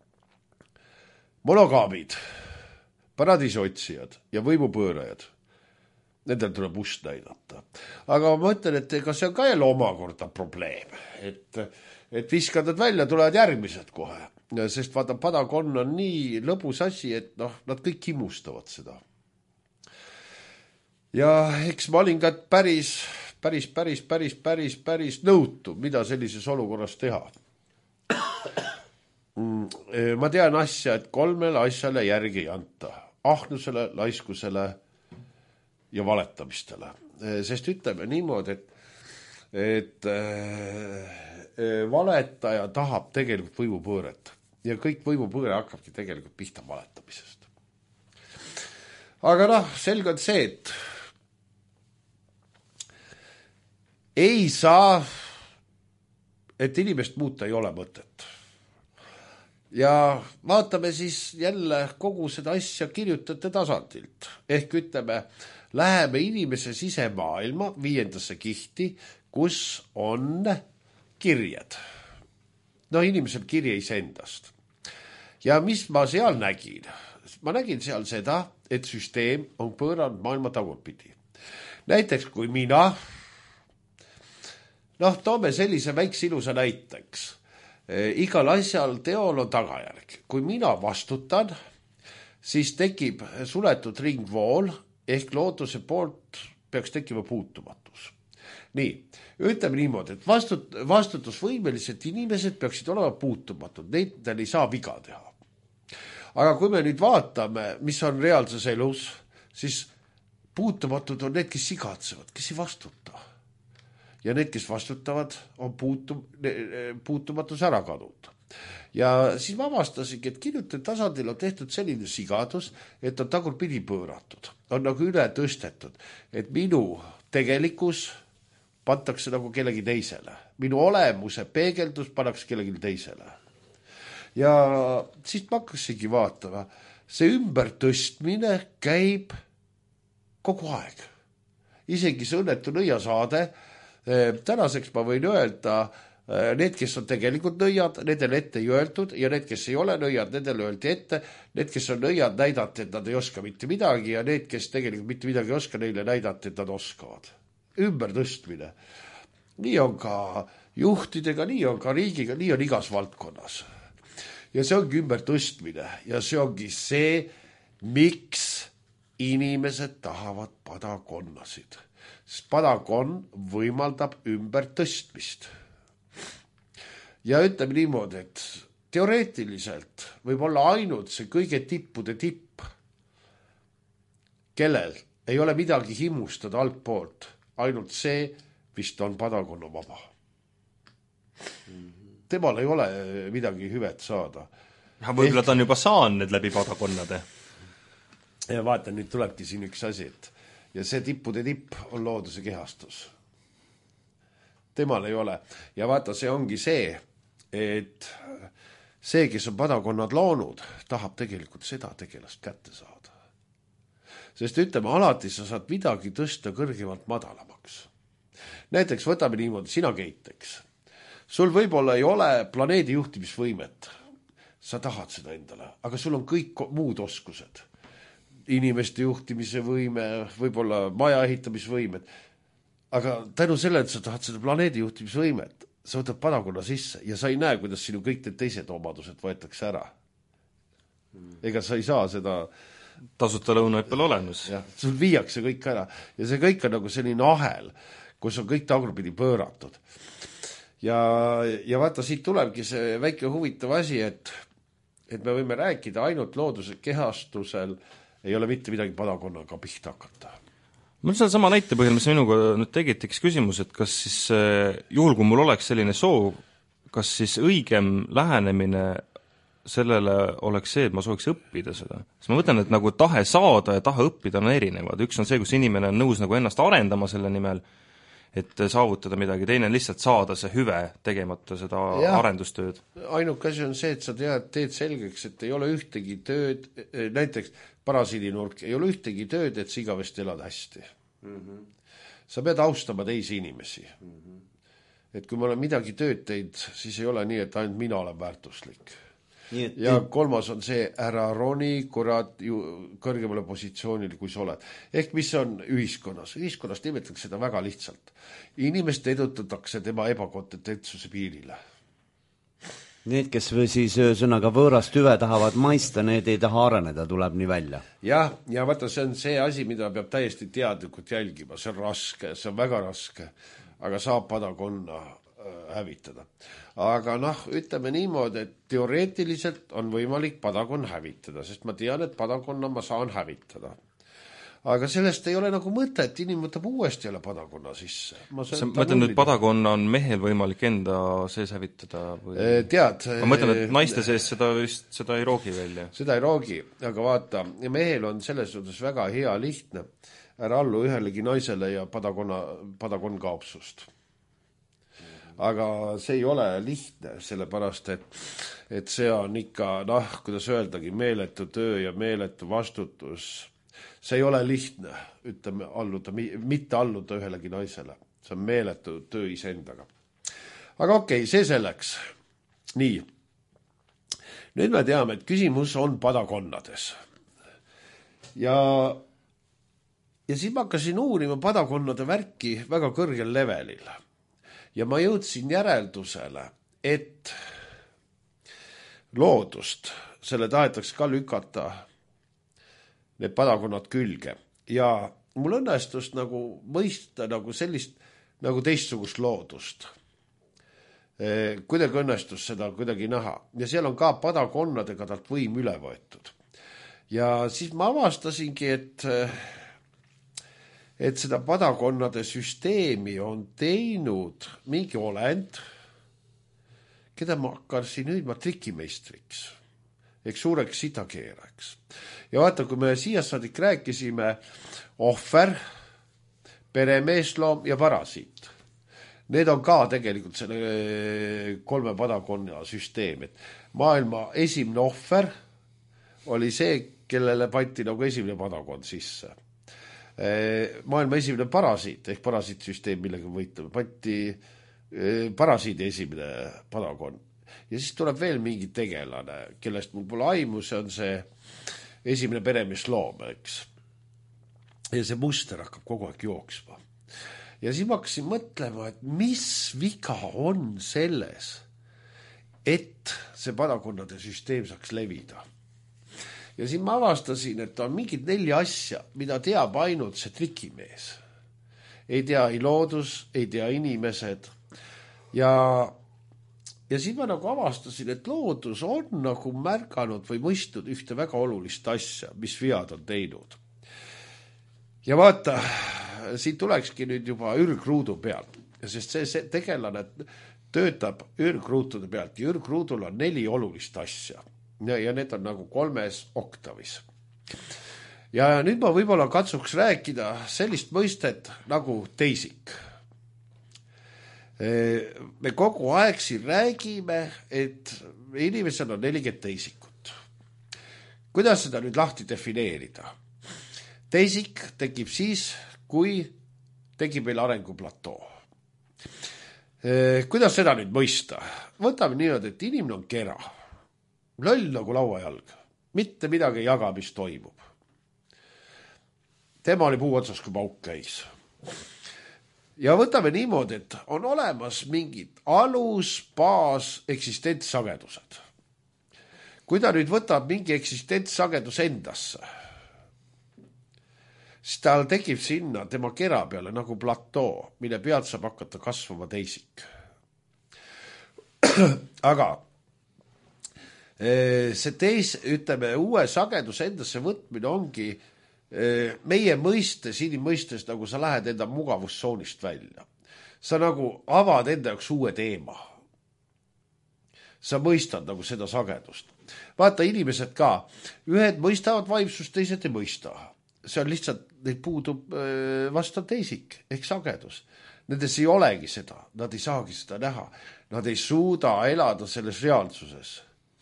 Monogaamid, paradiisotsijad ja võimupöörajad. Nendel tuleb ust näidata. Aga ma mõtlen, et ega see on ka jälle omakorda probleem, et et viskad nad välja, tulevad järgmised kohe. Sest vaata, padakon on nii lõbus asi, et noh, nad kõik imustavad seda. Ja eks ma olin ka päris, päris, päris, päris, päris, päris nõutu, mida sellises olukorras teha. Ma tean asja, et kolmele asjale järgi ei anta. Ahnusele, laiskusele ja valetamistele. Sest ütleme niimoodi, et, et valetaja tahab tegelikult võimupööret ja kõik võimupööre hakkabki tegelikult pihta valetamisest. Aga noh, selge on see, et ei saa, et inimest muuta ei ole mõtet. Ja vaatame siis jälle kogu seda asja kirjutajate tasandilt. Ehk ütleme, läheme inimese sisemaailma viiendasse kihti, kus on kirjad. No inimesel kirja iseendast. Ja mis ma seal nägin? Ma nägin seal seda, et süsteem on pööranud maailma tagurpidi. Näiteks kui mina, noh, toome sellise väikse ilusa näiteks. Igal asjal teol on tagajärg. Kui mina vastutan, siis tekib suletud ringvool ehk looduse poolt peaks tekkima puutumatus. Nii, ütleme niimoodi, et vastut, vastutusvõimelised inimesed peaksid olema puutumatud, neid ei saa viga teha. Aga kui me nüüd vaatame, mis on reaalses elus, siis puutumatud on need, kes igatsevad, kes ei vastuta. Ja need, kes vastutavad, on puutum, puutumatus ära kadunud. Ja siis ma avastasingi, et kirjutajate tasandil on tehtud selline sigadus, et on tagurpidi pööratud, on nagu üle tõstetud, et minu tegelikkus pantakse nagu kellegi teisele. Minu olemuse peegeldus pannakse kellegi teisele. Ja siis ma hakkasingi vaatama, see ümbertõstmine käib kogu aeg. Isegi see õnnetu nõiasaade, tänaseks ma võin öelda, need, kes on tegelikult nõiad, nendel ette ei öeldud ja need, kes ei ole nõiad, nendel öeldi ette, need, kes on nõiad, näidati, et nad ei oska mitte midagi ja need, kes tegelikult mitte midagi ei oska, neile näidati, et nad oskavad. Ümbertõstmine. Nii on ka juhtidega, nii on ka riigiga, nii on igas valdkonnas. Ja see ongi ümbertõstmine ja see ongi see, miks inimesed tahavad padakonnasid. Sest padakon võimaldab ümbertõstmist. Ja ütleme niimoodi, et teoreetiliselt võib olla ainult see kõige tippude tipp, kellel ei ole midagi himustada altpoolt, ainult see vist on padakonna vaba. Temal ei ole midagi hüvet saada. Võib-olla ta on juba saanud läbi padakonnade. Ja vaata, nüüd tulebki siin üks asi, et ja see tippude tipp on looduse kehastus. Temal ei ole. Ja vaata, see ongi see, et see, kes on padakonnad loonud, tahab tegelikult seda tegelast kätte saada. Sest ütleme, alati sa saad midagi tõsta kõrgemalt madalamaks. Näiteks võtame niimoodi, sina keiteks. Sul võib-olla ei ole planeedi juhtimisvõimet. Sa tahad seda endale, aga sul on kõik muud oskused. Inimeste juhtimise võime, võib-olla maja ehitamisvõimed. Aga tänu selle, et sa tahad seda planeedi juhtimisvõimet, sa võtad padakonna sisse ja sa ei näe, kuidas sinu kõik need teised omadused võetakse ära. Ega sa ei saa seda tasuta lõuna peal olemas. Ja, sul viiakse kõik ära ja see kõik on nagu selline ahel, kus on kõik tagurpidi pööratud. Ja, ja vaata, siit tulebki see väike huvitav asi, et, et me võime rääkida ainult looduse kehastusel, ei ole mitte midagi padakonnaga pihta hakata. Mul selle sama näite põhjal, mis minuga nüüd tegid, tekkis küsimus, et kas siis juhul, kui mul oleks selline soov, kas siis õigem lähenemine sellele oleks see, et ma sooviks õppida seda. Siis ma mõtlen, et nagu tahe saada ja tahe õppida on erinevad. Üks on see, kus inimene on nõus nagu ennast arendama selle nimel, et saavutada midagi, teine on lihtsalt saada see hüve tegemata seda ja arendustööd. Ainuke asi on see, et sa tead, teed selgeks, et ei ole ühtegi tööd, näiteks parasiidinurk, ei ole ühtegi tööd, et sa igavesti elad hästi. Mm-hmm. Sa pead austama teisi inimesi. Mm-hmm. Et kui ma olen midagi tööd teid, siis ei ole nii, et ainult mina olen väärtuslik. Et, ja kolmas on see, ära roni, kurat, ju kõrgemale positsioonile, kui sa oled. Ehk mis on ühiskonnas? Ühiskonnas nimetatakse seda väga lihtsalt. Inimest edutatakse tema ebakompetentsuse piirile. Need, kes või siis sõnaga võõrast hüve tahavad maista, need ei taha areneda, tuleb nii välja. Jah, ja vaata, see on see asi, mida peab täiesti teadlikult jälgima. See on raske, see on väga raske, aga saab padakonna hävitada. Aga noh, ütleme niimoodi, et teoreetiliselt on võimalik padakon hävitada, sest ma tean, et padakonna ma saan hävitada. Aga sellest ei ole nagu mõtet, inimene võtab uuesti jälle padakonna sisse. Ma mõtlen, et padakonna on mehel võimalik enda sees hävitada? Või... Tead. Ma mõtlen, et naiste sees seda, vist, seda ei roogi välja. Seda ei roogi, aga vaata, mehel on selles suhtes väga hea lihtne. Ära allu ühelegi naisele ja padakonna, padakon kaopsust. Aga see ei ole lihtne, sellepärast, et, et see on ikka, noh, kuidas öeldagi, meeletu töö ja meeletu vastutus. See ei ole lihtne, ütleme, alluda, mitte alluda ühelegi naisele. See on meeletu töö iseendaga. Aga okei, see selleks. Nii. Nüüd me teame, et küsimus on padakonnades. Ja, ja siis ma hakkasin uurima padakonnade värki väga kõrgel levelil. Ja ma jõudsin järeldusele, et loodust, selle tahetakse ka lükata need padakonnad külge. Ja mul õnnestus nagu mõista nagu sellist nagu teistsugust loodust. Kuidagi õnnestus seda kuidagi näha. Ja seal on ka padakonnadega talt võim üle võetud. Ja siis ma avastasingi, et et seda padakonnade süsteemi on teinud mingi olend, keda ma hakkasin nüüd ma trikimeistriks, eks suureks sitakeeraks. Ja vaata, kui me siia saadik rääkisime ohver, peremeesloom ja parasiit. Need on ka tegelikult selle kolme padakonna süsteem. Et maailma esimene ohver oli see, kellele pandi nagu esimene padakond sisse. Maailma esimene parasiit ehk parasiitsüsteem, millega võitleme, pandi parasiidi esimene padakon. Ja siis tuleb veel mingi tegelane, kellest mul pole aimu, see on see esimene peremeesloom, eks. Ja see muster hakkab kogu aeg jooksma. Ja siis ma hakkasin mõtlema, et mis viga on selles, et see padakonnade süsteem saaks levida. Ja siin ma avastasin, et on mingid neli asja, mida teab ainult see trikimees. Ei tea ei loodus, ei tea inimesed. Ja, ja siis ma nagu avastasin, et loodus on nagu märganud või mõistnud ühte väga olulist asja, mis vead on teinud. ja vaata, siin tulekski nüüd juba ürgruudu pealt, sest see, see tegelane töötab ürgruutude pealt ja ürgruudul on neli olulist asja ja, ja need on nagu kolmes oktavis. Ja nüüd ma võib-olla katsuks rääkida sellist mõistet nagu teisik. Me kogu aeg siin räägime, et inimesel on nelikümmend teisikut. Kuidas seda nüüd lahti defineerida? Teisik tekib siis, kui tekib meil arenguplatoo. Kuidas seda nüüd mõista? Võtame niimoodi, et inimene on kera. Loll nagu lauajalg. Mitte midagi ei jaga, mis toimub. Tema oli puu otsas, kui pauk käis. Ja võtame niimoodi, et on olemas mingid alus, baas, eksistentsagedused. Kui ta nüüd võtab mingi eksistentsagedus endasse, siis tal tekib sinna tema kera peale nagu platoo, mille pealt saab hakata kasvama teisik. Aga see teis, ütleme, uue sageduse endasse võtmine ongi meie mõistes, inimmõistes, nagu sa lähed enda mugavustsoonist välja. Sa nagu avad enda jaoks uue teema. Sa mõistad nagu seda sagedust. Vaata, inimesed ka, ühed mõistavad vaimsust, teised ei mõista. See on lihtsalt, neil puudub vastav teisik, ehk sagedus. Nendes ei olegi seda, nad ei saagi seda näha. Nad ei suuda elada selles reaalsuses.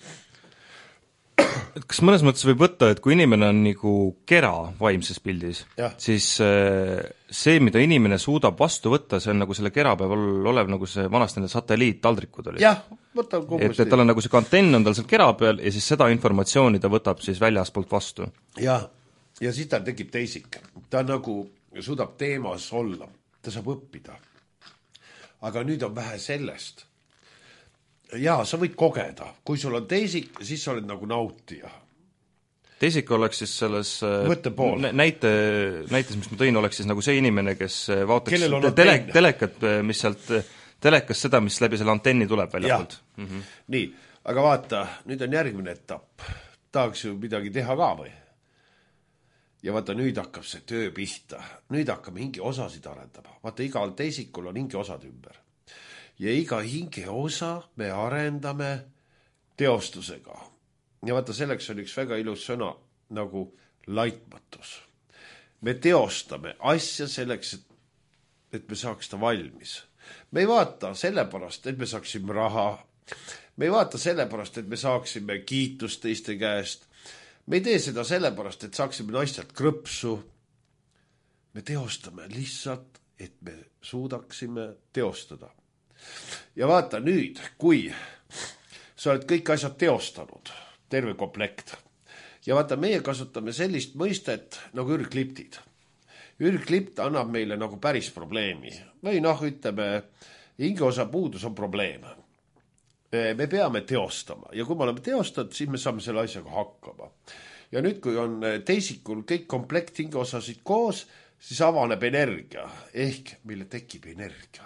Kas mõnes mõttes võib võtta, et kui inimene on nagu kera vaimses pildis, ja. Siis see, mida inimene suudab vastu võtta, see on nagu selle kera peal olev nagu see vanasti need satelliit-taldrikud olid. Jah, võta et, et tal on nagu see antenn on tal seal kera peal ja siis seda informatsiooni ta võtab siis väljaspoolt vastu. Ja, ja siis ta tekib teisik. Ta nagu suudab teemas olla, ta saab õppida. Aga nüüd on vähe sellest. Jaa, sa võid kogeda. Kui sul on teisik, siis sa oled nagu nautija. Teisik oleks siis selles Mõttepool. näite, näites, mis ma tõin, oleks siis nagu see inimene, kes vaataks tele, telekat, mis sealt telekas seda, mis läbi selle antenni tuleb väljapoolt. Mm -hmm. Nii, aga vaata, nüüd on järgmine etapp. Tahaks ju midagi teha ka või? Ja vaata, nüüd hakkab see töö pihta. Nüüd hakkame hinge osasid arendama. Vaata, igal teisikul on hinge osad ümber. Ja iga hinge osa me arendame teostusega. Ja vaata, selleks on üks väga ilus sõna nagu laitmatus. Me teostame asja selleks, et, et me saaks ta valmis. Me ei vaata sellepärast, et me saaksime raha. Me ei vaata sellepärast, et me saaksime kiitust teiste käest. Me ei tee seda sellepärast, et saaksime naistelt krõpsu. Me teostame lihtsalt, et me suudaksime teostada. Ja vaata nüüd, kui sa oled kõik asjad teostanud, terve komplekt. Ja vaata, meie kasutame sellist mõistet nagu ürgliptid. Ürglipt annab meile nagu päris probleemi. Või noh, ütleme, hingeosa puudus on probleem. Me peame teostama. Ja kui me oleme teostanud, siis me saame selle asjaga hakkama. Ja nüüd, kui on teisikul kõik komplekt hingeosasid koos, siis avaneb energia, ehk mille tekib energia.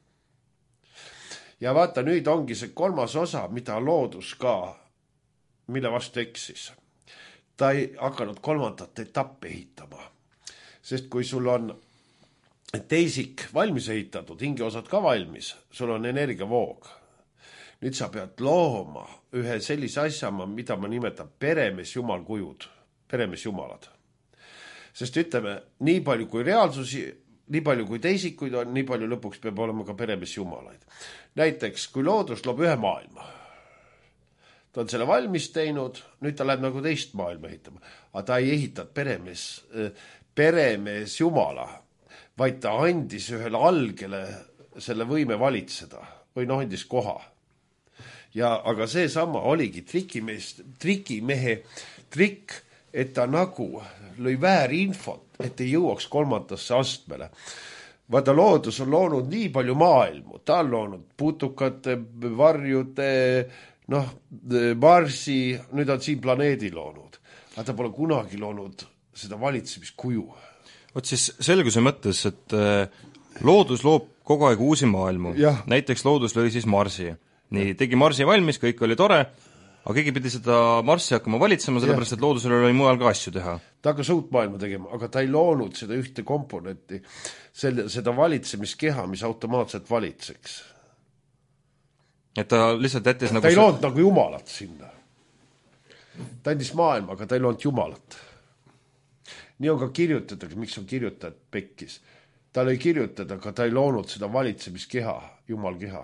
Ja vaata, nüüd ongi see kolmas osa, mida loodus ka, mille vastu eksis. Ta ei hakanud kolmandat etappi ehitama. Sest kui sul on teisik valmis ehitatud, hingeosad ka valmis, sul on energiavoog. Nüüd sa pead looma ühe sellise asjama, mida ma nimetan peremees jumalkujud, peremees jumalad. Sest ütleme, nii palju kui reaalsusi, nii palju kui teisikuid on, nii palju lõpuks peab olema ka peremees jumalaid. Näiteks, kui loodus loob ühe maailma, ta on selle valmis teinud, nüüd ta läheb nagu teist maailma ehitama. Aga ta ei ehitanud peremees, peremees jumala, vaid ta andis ühele algele selle võime valitseda või noh, andis koha. Ja, aga see sama oligi trikimees, trikimehe trikk, et ta nagu lõi väär infot, et ei jõuaks kolmandasse astmele. Vaata, loodus on loonud nii palju maailmu, ta on loonud putukate, varjude, noh, Marsi, nüüd on siin planeedi loonud. Aga ta pole kunagi loonud seda valitsemiskuju. Oot siis selguse mõttes, et loodus loob kogu aeg uusi maailmu. Ja. Näiteks loodus lõi siis Marsi. Nii, tegi Marsi valmis, kõik oli tore, aga keegi pidi seda Marssi hakkama valitsema, sellepärast, et loodusel oli mujal ka asju teha. Ta hakkas uut maailma tegema, aga ta ei loonud seda ühte komponenti, selle, seda valitsemiskeha, mis automaatselt valitseks. Et ta lihtsalt jättis nagu... Ta ei loonud nagu jumalat sinna. Ta andis maailma, aga ta ei loonud jumalat. Nii on ka kirjutatud, miks on kirjutajad pekkis. Ta ei kirjutada, aga ta ei loonud seda valitsemiskeha, jumalkeha.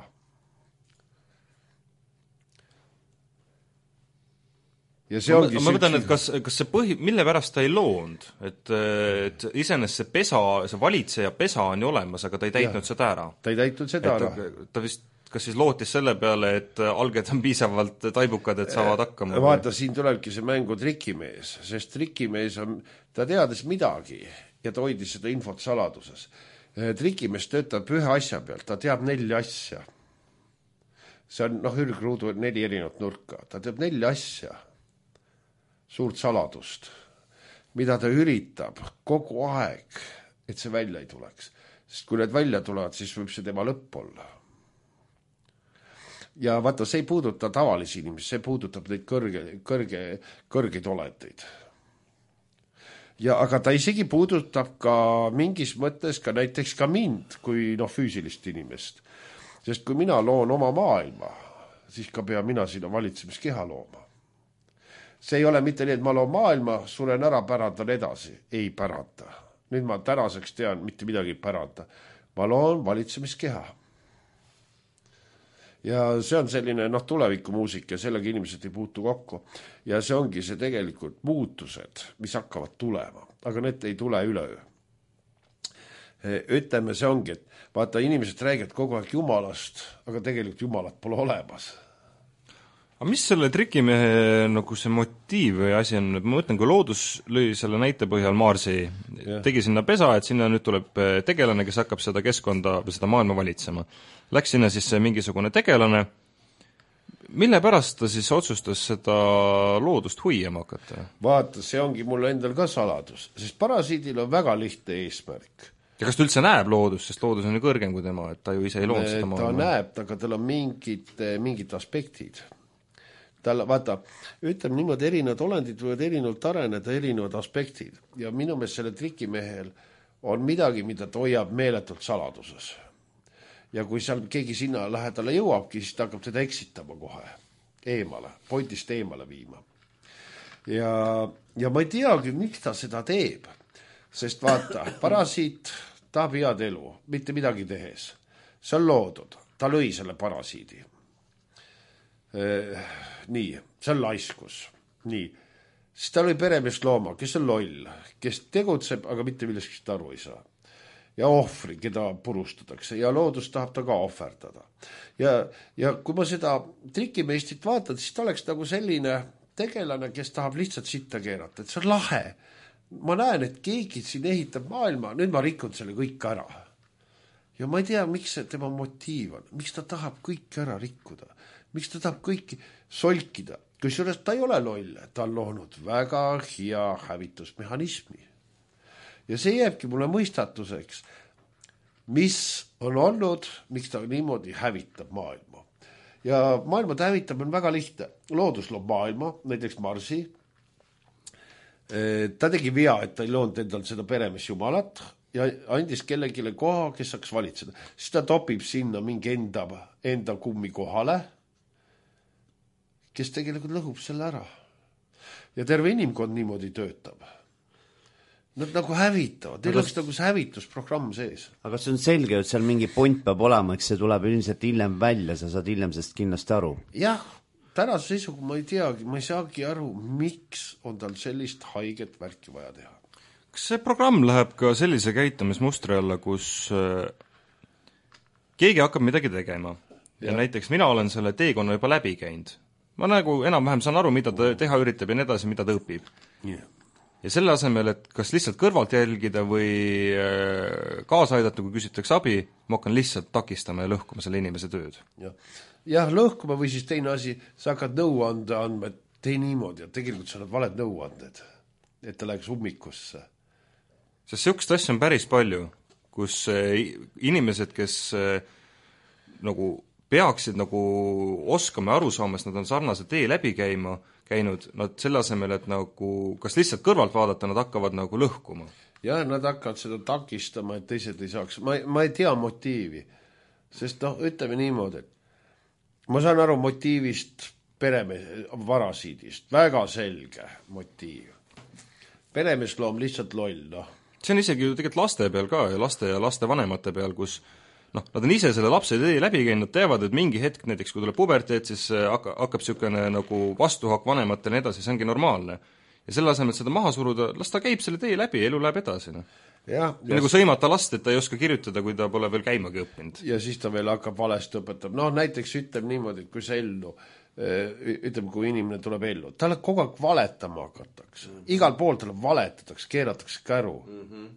Ja see ongi ma mõtlen, et kas, kas see põhi, mille pärast ta ei loonud, et, et iseenesest see pesa, see valitseja pesa on ju olemas, aga ta ei täitnud ja, seda ära. Ta ei täitnud seda et, ära. Ta vist, kas siis lootis selle peale, et alged on piisavalt taibukad, et saavad hakkama? Vaata, siin tulebki see mängu trikimees, sest trikimees on, ta teadis midagi ja ta hoidis seda infot saladuses. Trikimees töötab ühe asja pealt, ta teab nelja asja. See on, noh, ürgruudu neli erinevat nurka, ta teab nelja asja. Suurt saladust, mida ta üritab kogu aeg, et see välja ei tuleks. Sest kui need välja tulevad, siis võib see tema lõpp olla. Ja vaata, see ei puuduta tavalisi inimesi, see puudutab neid kõrge, kõrge, kõrgeid oleteid. Ja, aga ta isegi puudutab ka mingis mõttes ka näiteks ka mind, kui noh, füüsilist inimest. Sest kui mina loon oma maailma, siis ka pea mina sinna valitsemiskeha looma. See ei ole mitte nii, et ma loon maailma, suren ära, pärandan edasi. Ei päranda. Nüüd ma tänaseks tean, mitte midagi päranda. Ma loon valitsemiskeha. Ja see on selline noh, tulevikumuusik ja sellega inimesed ei puutu kokku. Ja see ongi see tegelikult muutused, mis hakkavad tulema. Aga need ei tule üleöö. Ütleme, see ongi, et vaata, inimesed räägivad kogu aeg jumalast, aga tegelikult jumalat pole olemas. Aga mis selle trikimehe nagu see motiiv või asi on? Ma mõtlen, kui loodus lõi selle näite põhjal Marsi, ja. Tegi sinna pesa, et sinna nüüd tuleb tegelane, kes hakkab seda keskkonda või seda maailma valitsema. Läks sinna siis mingisugune tegelane. Mille pärast ta siis otsustas seda loodust huiama hakata? Vaata, see ongi mulle endal ka saladus, sest parasiidil on väga lihtne eesmärk. Ja kas ta üldse näeb loodust, sest loodus on ju kõrgem kui tema, et ta ju ise ei loonud seda maailma? Ta näeb, aga tal on mingid, mingid aspektid. Tal, vaata, ütleme niimoodi, erinevad olendid võivad erinevalt areneda, erinevad aspektid. Ja minu meelest selle trikimehel on midagi, mida ta hoiab meeletult saladuses. Ja kui seal keegi sinna lähedale jõuabki, siis ta hakkab teda eksitama kohe eemale, pointist eemale viima. Ja, ja ma ei teagi, miks ta seda teeb. Sest vaata, parasiit tahab head elu, mitte midagi tehes. See on loodud, ta lõi selle parasiidi. Nii, see on laiskus. Nii, siis ta oli peremeest looma, kes on loll, kes tegutseb, aga mitte millestki aru ei saa. Ja ohvri, keda purustatakse, ja loodus tahab ta ka ohverdada. Ja, ja kui ma seda trikimeistit vaatan, siis ta oleks nagu selline tegelane, kes tahab lihtsalt sitta keerata, et see on lahe. Ma näen, et keegi siin ehitab maailma, nüüd ma rikun selle kõik ära. Ja ma ei tea, miks see tema motiiv on, miks ta tahab kõik ära rikkuda. Miks ta tahab kõiki solkida? Kusjuures ta ei ole loll, ta on loonud väga hea hävitusmehhanismi. Ja see jääbki mulle mõistatuseks, mis on olnud, miks ta niimoodi hävitab maailma. Ja maailma hävitab on väga lihtne. Loodus loob maailma, näiteks Marsi. Ta tegi vea, et ta ei loonud endal seda peremees jumalat ja andis kellegile koha, kes saaks valitseda. Siis ta topib sinna mingi enda, enda kummi kohale, kes tegelikult lõhub selle ära. Ja terve inimkond niimoodi töötab. Nad nagu hävitavad, neil oleks nagu see hävitusprogramm sees. Aga see on selge, et seal mingi point peab olema, eks see tuleb ilmselt hiljem välja, sa saad hiljem sest kindlasti aru. Jah, tänase seisuga ma ei teagi, ma ei saagi aru, miks on tal sellist haiget värki vaja teha. Kas see programm läheb ka sellise käitumismustri alla, kus keegi hakkab midagi tegema ja, ja näiteks mina olen selle teekonna juba läbi käinud. Ma nagu enam-vähem saan aru, mida ta teha üritab ja nii edasi, mida ta õpib. Yeah. Ja selle asemel, et kas lihtsalt kõrvalt jälgida või kaasa aidata, kui küsitakse abi, ma hakkan lihtsalt takistama ja lõhkuma selle inimese tööd. Ja. Jah, lõhkuma või siis teine asi, sa hakkad nõuande andma, et tee niimoodi, ja tegelikult sa oled valed nõuanded, et ta läheks ummikusse. Sest sihukest asja on päris palju, kus inimesed, kes nagu peaksid nagu oskama ja aru saama, sest nad on sarnase tee läbi käima, käinud, nad selle asemel, et nagu kas lihtsalt kõrvalt vaadata, nad hakkavad nagu lõhkuma. Jah, nad hakkavad seda takistama, et teised ei saaks. Ma, ma ei tea motiivi, sest noh, ütleme niimoodi, et ma saan aru motiivist peremees, varasiidist, väga selge motiiv. Peremees loom lihtsalt loll, noh. See on isegi ju tegelikult laste peal ka ja laste ja laste vanemate peal, kus noh, nad on ise selle lapse tee läbi käinud, nad teavad, et mingi hetk näiteks, kui tuleb puberteet, siis hakka, hakkab niisugune nagu vastuhak vanematele edasi, see ongi normaalne. Ja selle asemel seda maha suruda, las ta käib selle tee läbi, elu läheb edasi. No. Ja, ja nagu sõimata last, et ta ei oska kirjutada, kui ta pole veel käimagi õppinud. Ja siis ta veel hakkab valest õpetab. No näiteks ütleb niimoodi, et kui see ellu, ütleme, kui inimene tuleb ellu, talle kogu aeg valetama hakatakse. Igal pool talle valetatakse, keeratakse käru. Mm-hmm.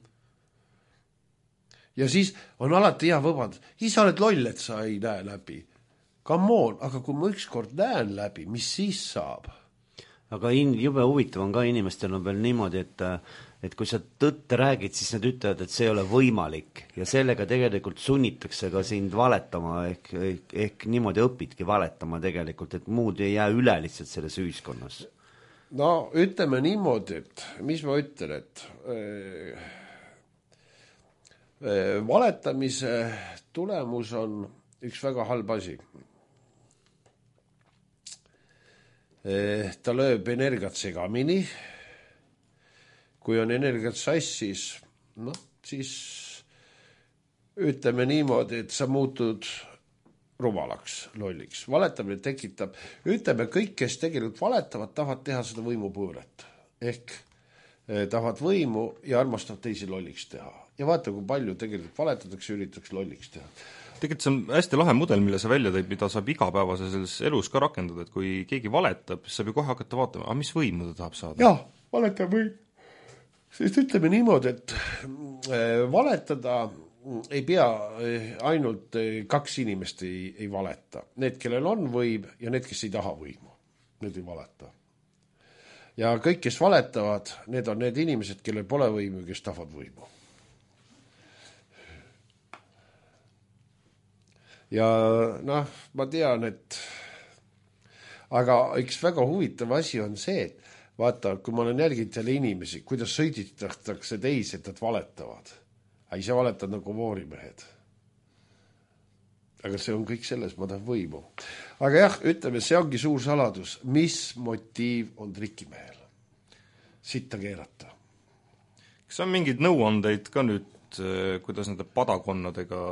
Ja siis on alati hea võbandus. Isa oled loll, et sa ei näe läbi. Come on, aga kui ma ükskord näen läbi, mis siis saab? Aga in, jube huvitav on ka inimestel on veel niimoodi, et, et kui sa tõtte räägid, siis nad ütlevad, et see ei ole võimalik ja sellega tegelikult sunnitakse ka sind valetama ehk, ehk, ehk niimoodi õpidki valetama tegelikult, et muud ei jää üle lihtsalt selles ühiskonnas. No ütleme niimoodi, et mis ma ütlen, et äh, äh, valetamise tulemus on üks väga halb asi. Ta lööb energiat segamini, kui on energiat sassis, no siis ütleme niimoodi, et sa muutud rumalaks, lolliks. Valetamine tekitab, ütleme kõik, kes tegelikult valetavad, tahavad teha seda võimupõõret. Ehk eh, tahavad võimu ja armastavad teisi lolliks teha. Ja vaata, kui palju tegelikult valetatakse, üritatakse lolliks teha. Tegelikult see on hästi lahe mudel, mille sa välja tõid, mida saab igapäevases elus ka rakendada, et kui keegi valetab, siis saab ju kohe hakata vaatama, aga mis võimu ta tahab saada? Jah, valetab võim. Sest ütleme niimoodi, et valetada ei pea ainult kaks inimest ei, ei valeta. Need, kellel on võim ja need, kes ei taha võimu. Need ei valeta. Ja kõik, kes valetavad, need on need inimesed, kellel pole võimu, kes tahavad võimu. Ja noh, ma tean, et aga üks väga huvitav asi on see, et vaata, kui ma olen jälginud selle inimesi, kuidas sõiditatakse teisi, et nad valetavad. Ei see valetad nagu voorimehed. Aga see on kõik selles, ma tahan võimu. Aga jah, ütleme, see ongi suur saladus, mis motiiv on trikimehel. Sitta keerata. Kas on mingid nõuandeid ka nüüd, kuidas nende padakonnadega...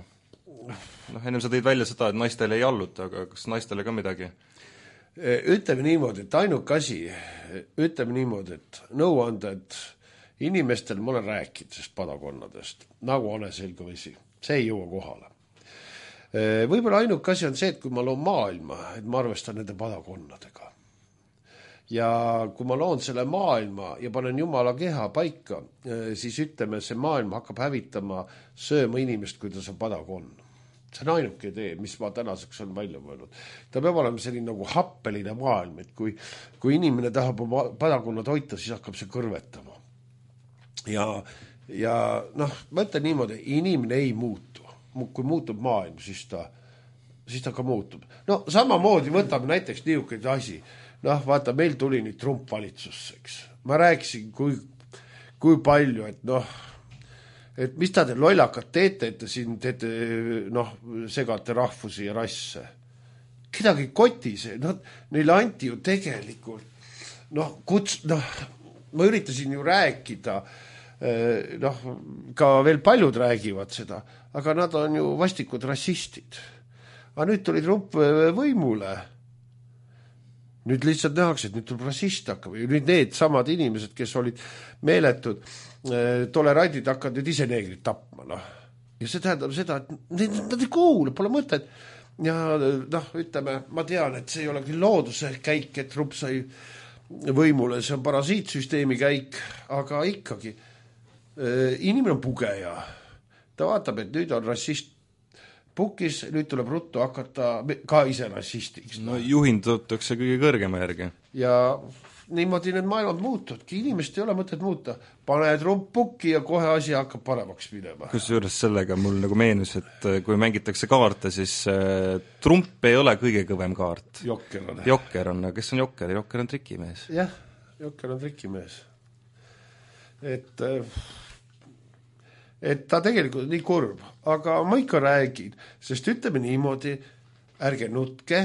noh, ennem sa tõid välja seda, et naistele ei alluta, aga kas naistele ka midagi? Ütleme niimoodi, et ainuk asi, ütleme niimoodi, et nõuanded inimestel, ma olen rääkinud sest padakonnadest, nagu Ane Selgavesi, see ei jõua kohale. Võib-olla ainuk asi on see, et kui ma loon maailma, et ma arvestan nende padakonnadega. Ja kui ma loon selle maailma ja panen Jumala keha paika, siis ütleme, see maailm hakkab hävitama sööma inimest, kui ta see padakon. See on ainuke idee, mis ma tänaseks on välja mõelnud. Ta peab olema selline nagu happeline maailm, et kui, kui inimene tahab oma padakonna toita, siis hakkab see kõrvetama. Ja, ja noh, ma ütlen niimoodi, inimene ei muutu. Kui muutub maailm, siis ta, siis ta ka muutub. No samamoodi võtame näiteks niisugune asi. Noh, vaata, meil tuli nüüd Trump valitsusseks. Ma rääkisin, kui, kui palju, et noh, et mis ta te lollakad teete, et te siin teete, noh, segate rahvusi ja rasse. Kedagi koti see, noh, neile anti ju tegelikult, noh, kuts, noh, ma üritasin ju rääkida, noh, ka veel paljud räägivad seda, aga nad on ju vastikud rassistid. Aga nüüd tuli Trump võimule. Nüüd lihtsalt nähakse, et nüüd tuleb rassist hakkab. Nüüd need samad inimesed, kes olid meeletud, tolerandid hakkavad nüüd ise neegrid tapma. No. Ja see tähendab seda, et nad ei kuule, pole mõtet. Ja noh, ütleme, ma tean, et see ei ole küll looduse käik, et Trump sai võimule, see on parasiitsüsteemi käik, aga ikkagi inimene on pugeja. Ta vaatab, et nüüd on rassist pukis, nüüd tuleb ruttu hakata ka ise nassistiks. No juhindutakse kõige kõrgema järgi. Ja niimoodi need maailmad muutudki, inimest ei ole mõtet muuta. Pane trump pukki ja kohe asi hakkab paremaks minema. Kusjuures sellega mul nagu meenus, et kui mängitakse kaarte, siis äh, trump ei ole kõige kõvem kaart. Jokker on. Jokker on, kes on jokker? Jokker on trikimees. Jah, jokker on trikimees. Et, et ta tegelikult nii kurb, aga ma ikka räägin, sest ütleme niimoodi, ärge nutke,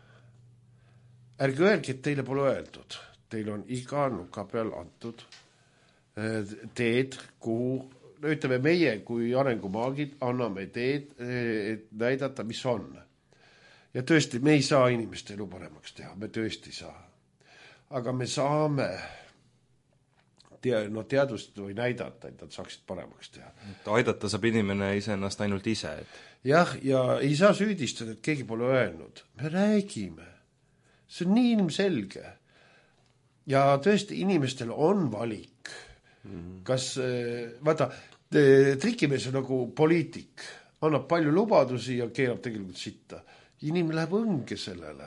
ärge öelge, et teile pole öeldud. Teil on iga nuka peal antud teed, kuhu, no ütleme meie kui arengumaagid anname teed, et näidata, mis on. Ja tõesti, me ei saa inimeste elu paremaks teha, me tõesti saa. Aga me saame tea, no teadust või näidata, et nad saaksid paremaks teha. Et aidata saab inimene iseennast ainult ise. Et... Jah, ja ei saa süüdistada, et keegi pole öelnud. Me räägime. See on nii ilmselge. Ja tõesti, inimestel on valik. Mm-hmm. Kas, vaata, trikimees on nagu poliitik. Annab palju lubadusi ja keerab tegelikult sitta. Inimene läheb õnge sellele.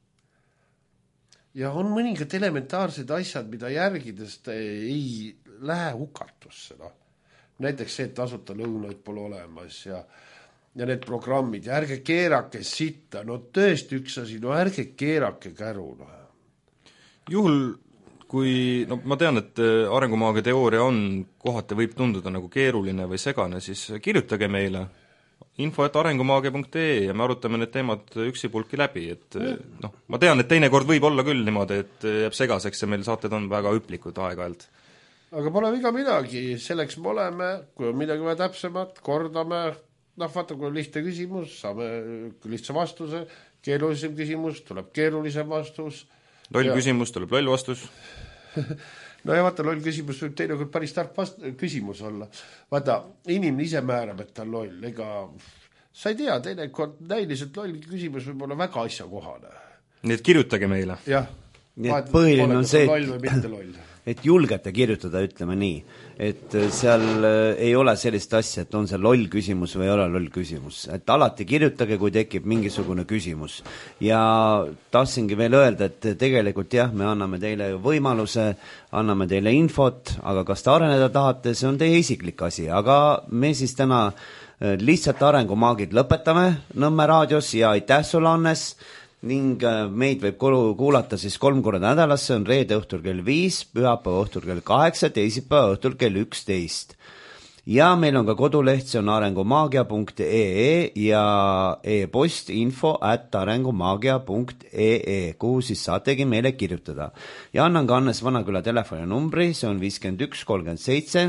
Ja on mõningad elementaarsed asjad, mida järgidest ei lähe hukatusse. No. Näiteks see, et tasuta lõunaid pole olemas ja, ja need programmid. Ja ärge keerake sitta. No tõesti üks asi, no ärge keerake käru. No. Juhul, kui, no ma tean, et arengumaagia teooria on, kohati võib tunduda nagu keeruline või segane, siis kirjutage meile info et arengumaagia punkt ee ja me arutame need teemad üksipulki läbi, et noh, ma tean, et teinekord võib olla küll niimoodi, et jääb segaseks ja meil saated on väga üplikud aeg-ajalt. Aga pole viga midagi, selleks me oleme, kui on midagi vaja täpsemat, kordame, noh, vaata, kui on lihtne küsimus, saame lihtsa vastuse, keerulisem küsimus, tuleb keerulisem vastus. Loll ja... küsimus, tuleb loll vastus. No ja vaata, loll küsimus võib teinekord päris tark vast... küsimus olla. Vaata, inimene ise määrab, et ta on loll. Ega sa ei tea, teinekord näiliselt loll küsimus võib olla väga asjakohane. Nii et kirjutage meile. Jah. Nii et põhiline on see, et, et julgete kirjutada, ütleme nii, et seal ei ole sellist asja, et on see loll küsimus või ei ole loll küsimus, et alati kirjutage, kui tekib mingisugune küsimus. Ja tahtsingi veel öelda, et tegelikult jah, me anname teile võimaluse, anname teile infot, aga kas te areneda tahate, see on teie isiklik asi, aga me siis täna lihtsalt arengumaagid lõpetame Nõmme raadios ja aitäh sulle, Annes, ning meid võib kuulata siis kolm korda nädalas, see on reede õhtul kell viis, pühapäeva õhtul kell kaheksa, teisipäeva õhtul kell üksteist. Ja meil on ka koduleht, see on arengumaagia punkt ee ja e-post info at arengumaagia punkt ee, kuhu siis saategi meile kirjutada. Ja annan ka Annes Vanaküla telefoninumbri, see on viiskümmend üks kolmkümmend seitse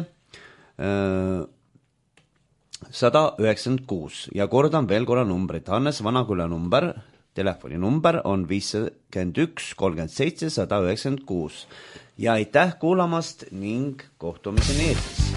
sada üheksakümmend kuus ja kordan veel korra numbrit. Annes Vanaküla number telefoni number on viiskümmend üks kolmkümmend seitse sada üheksakümmend kuus. Ja aitäh kuulamast ning kohtumiseni eetris.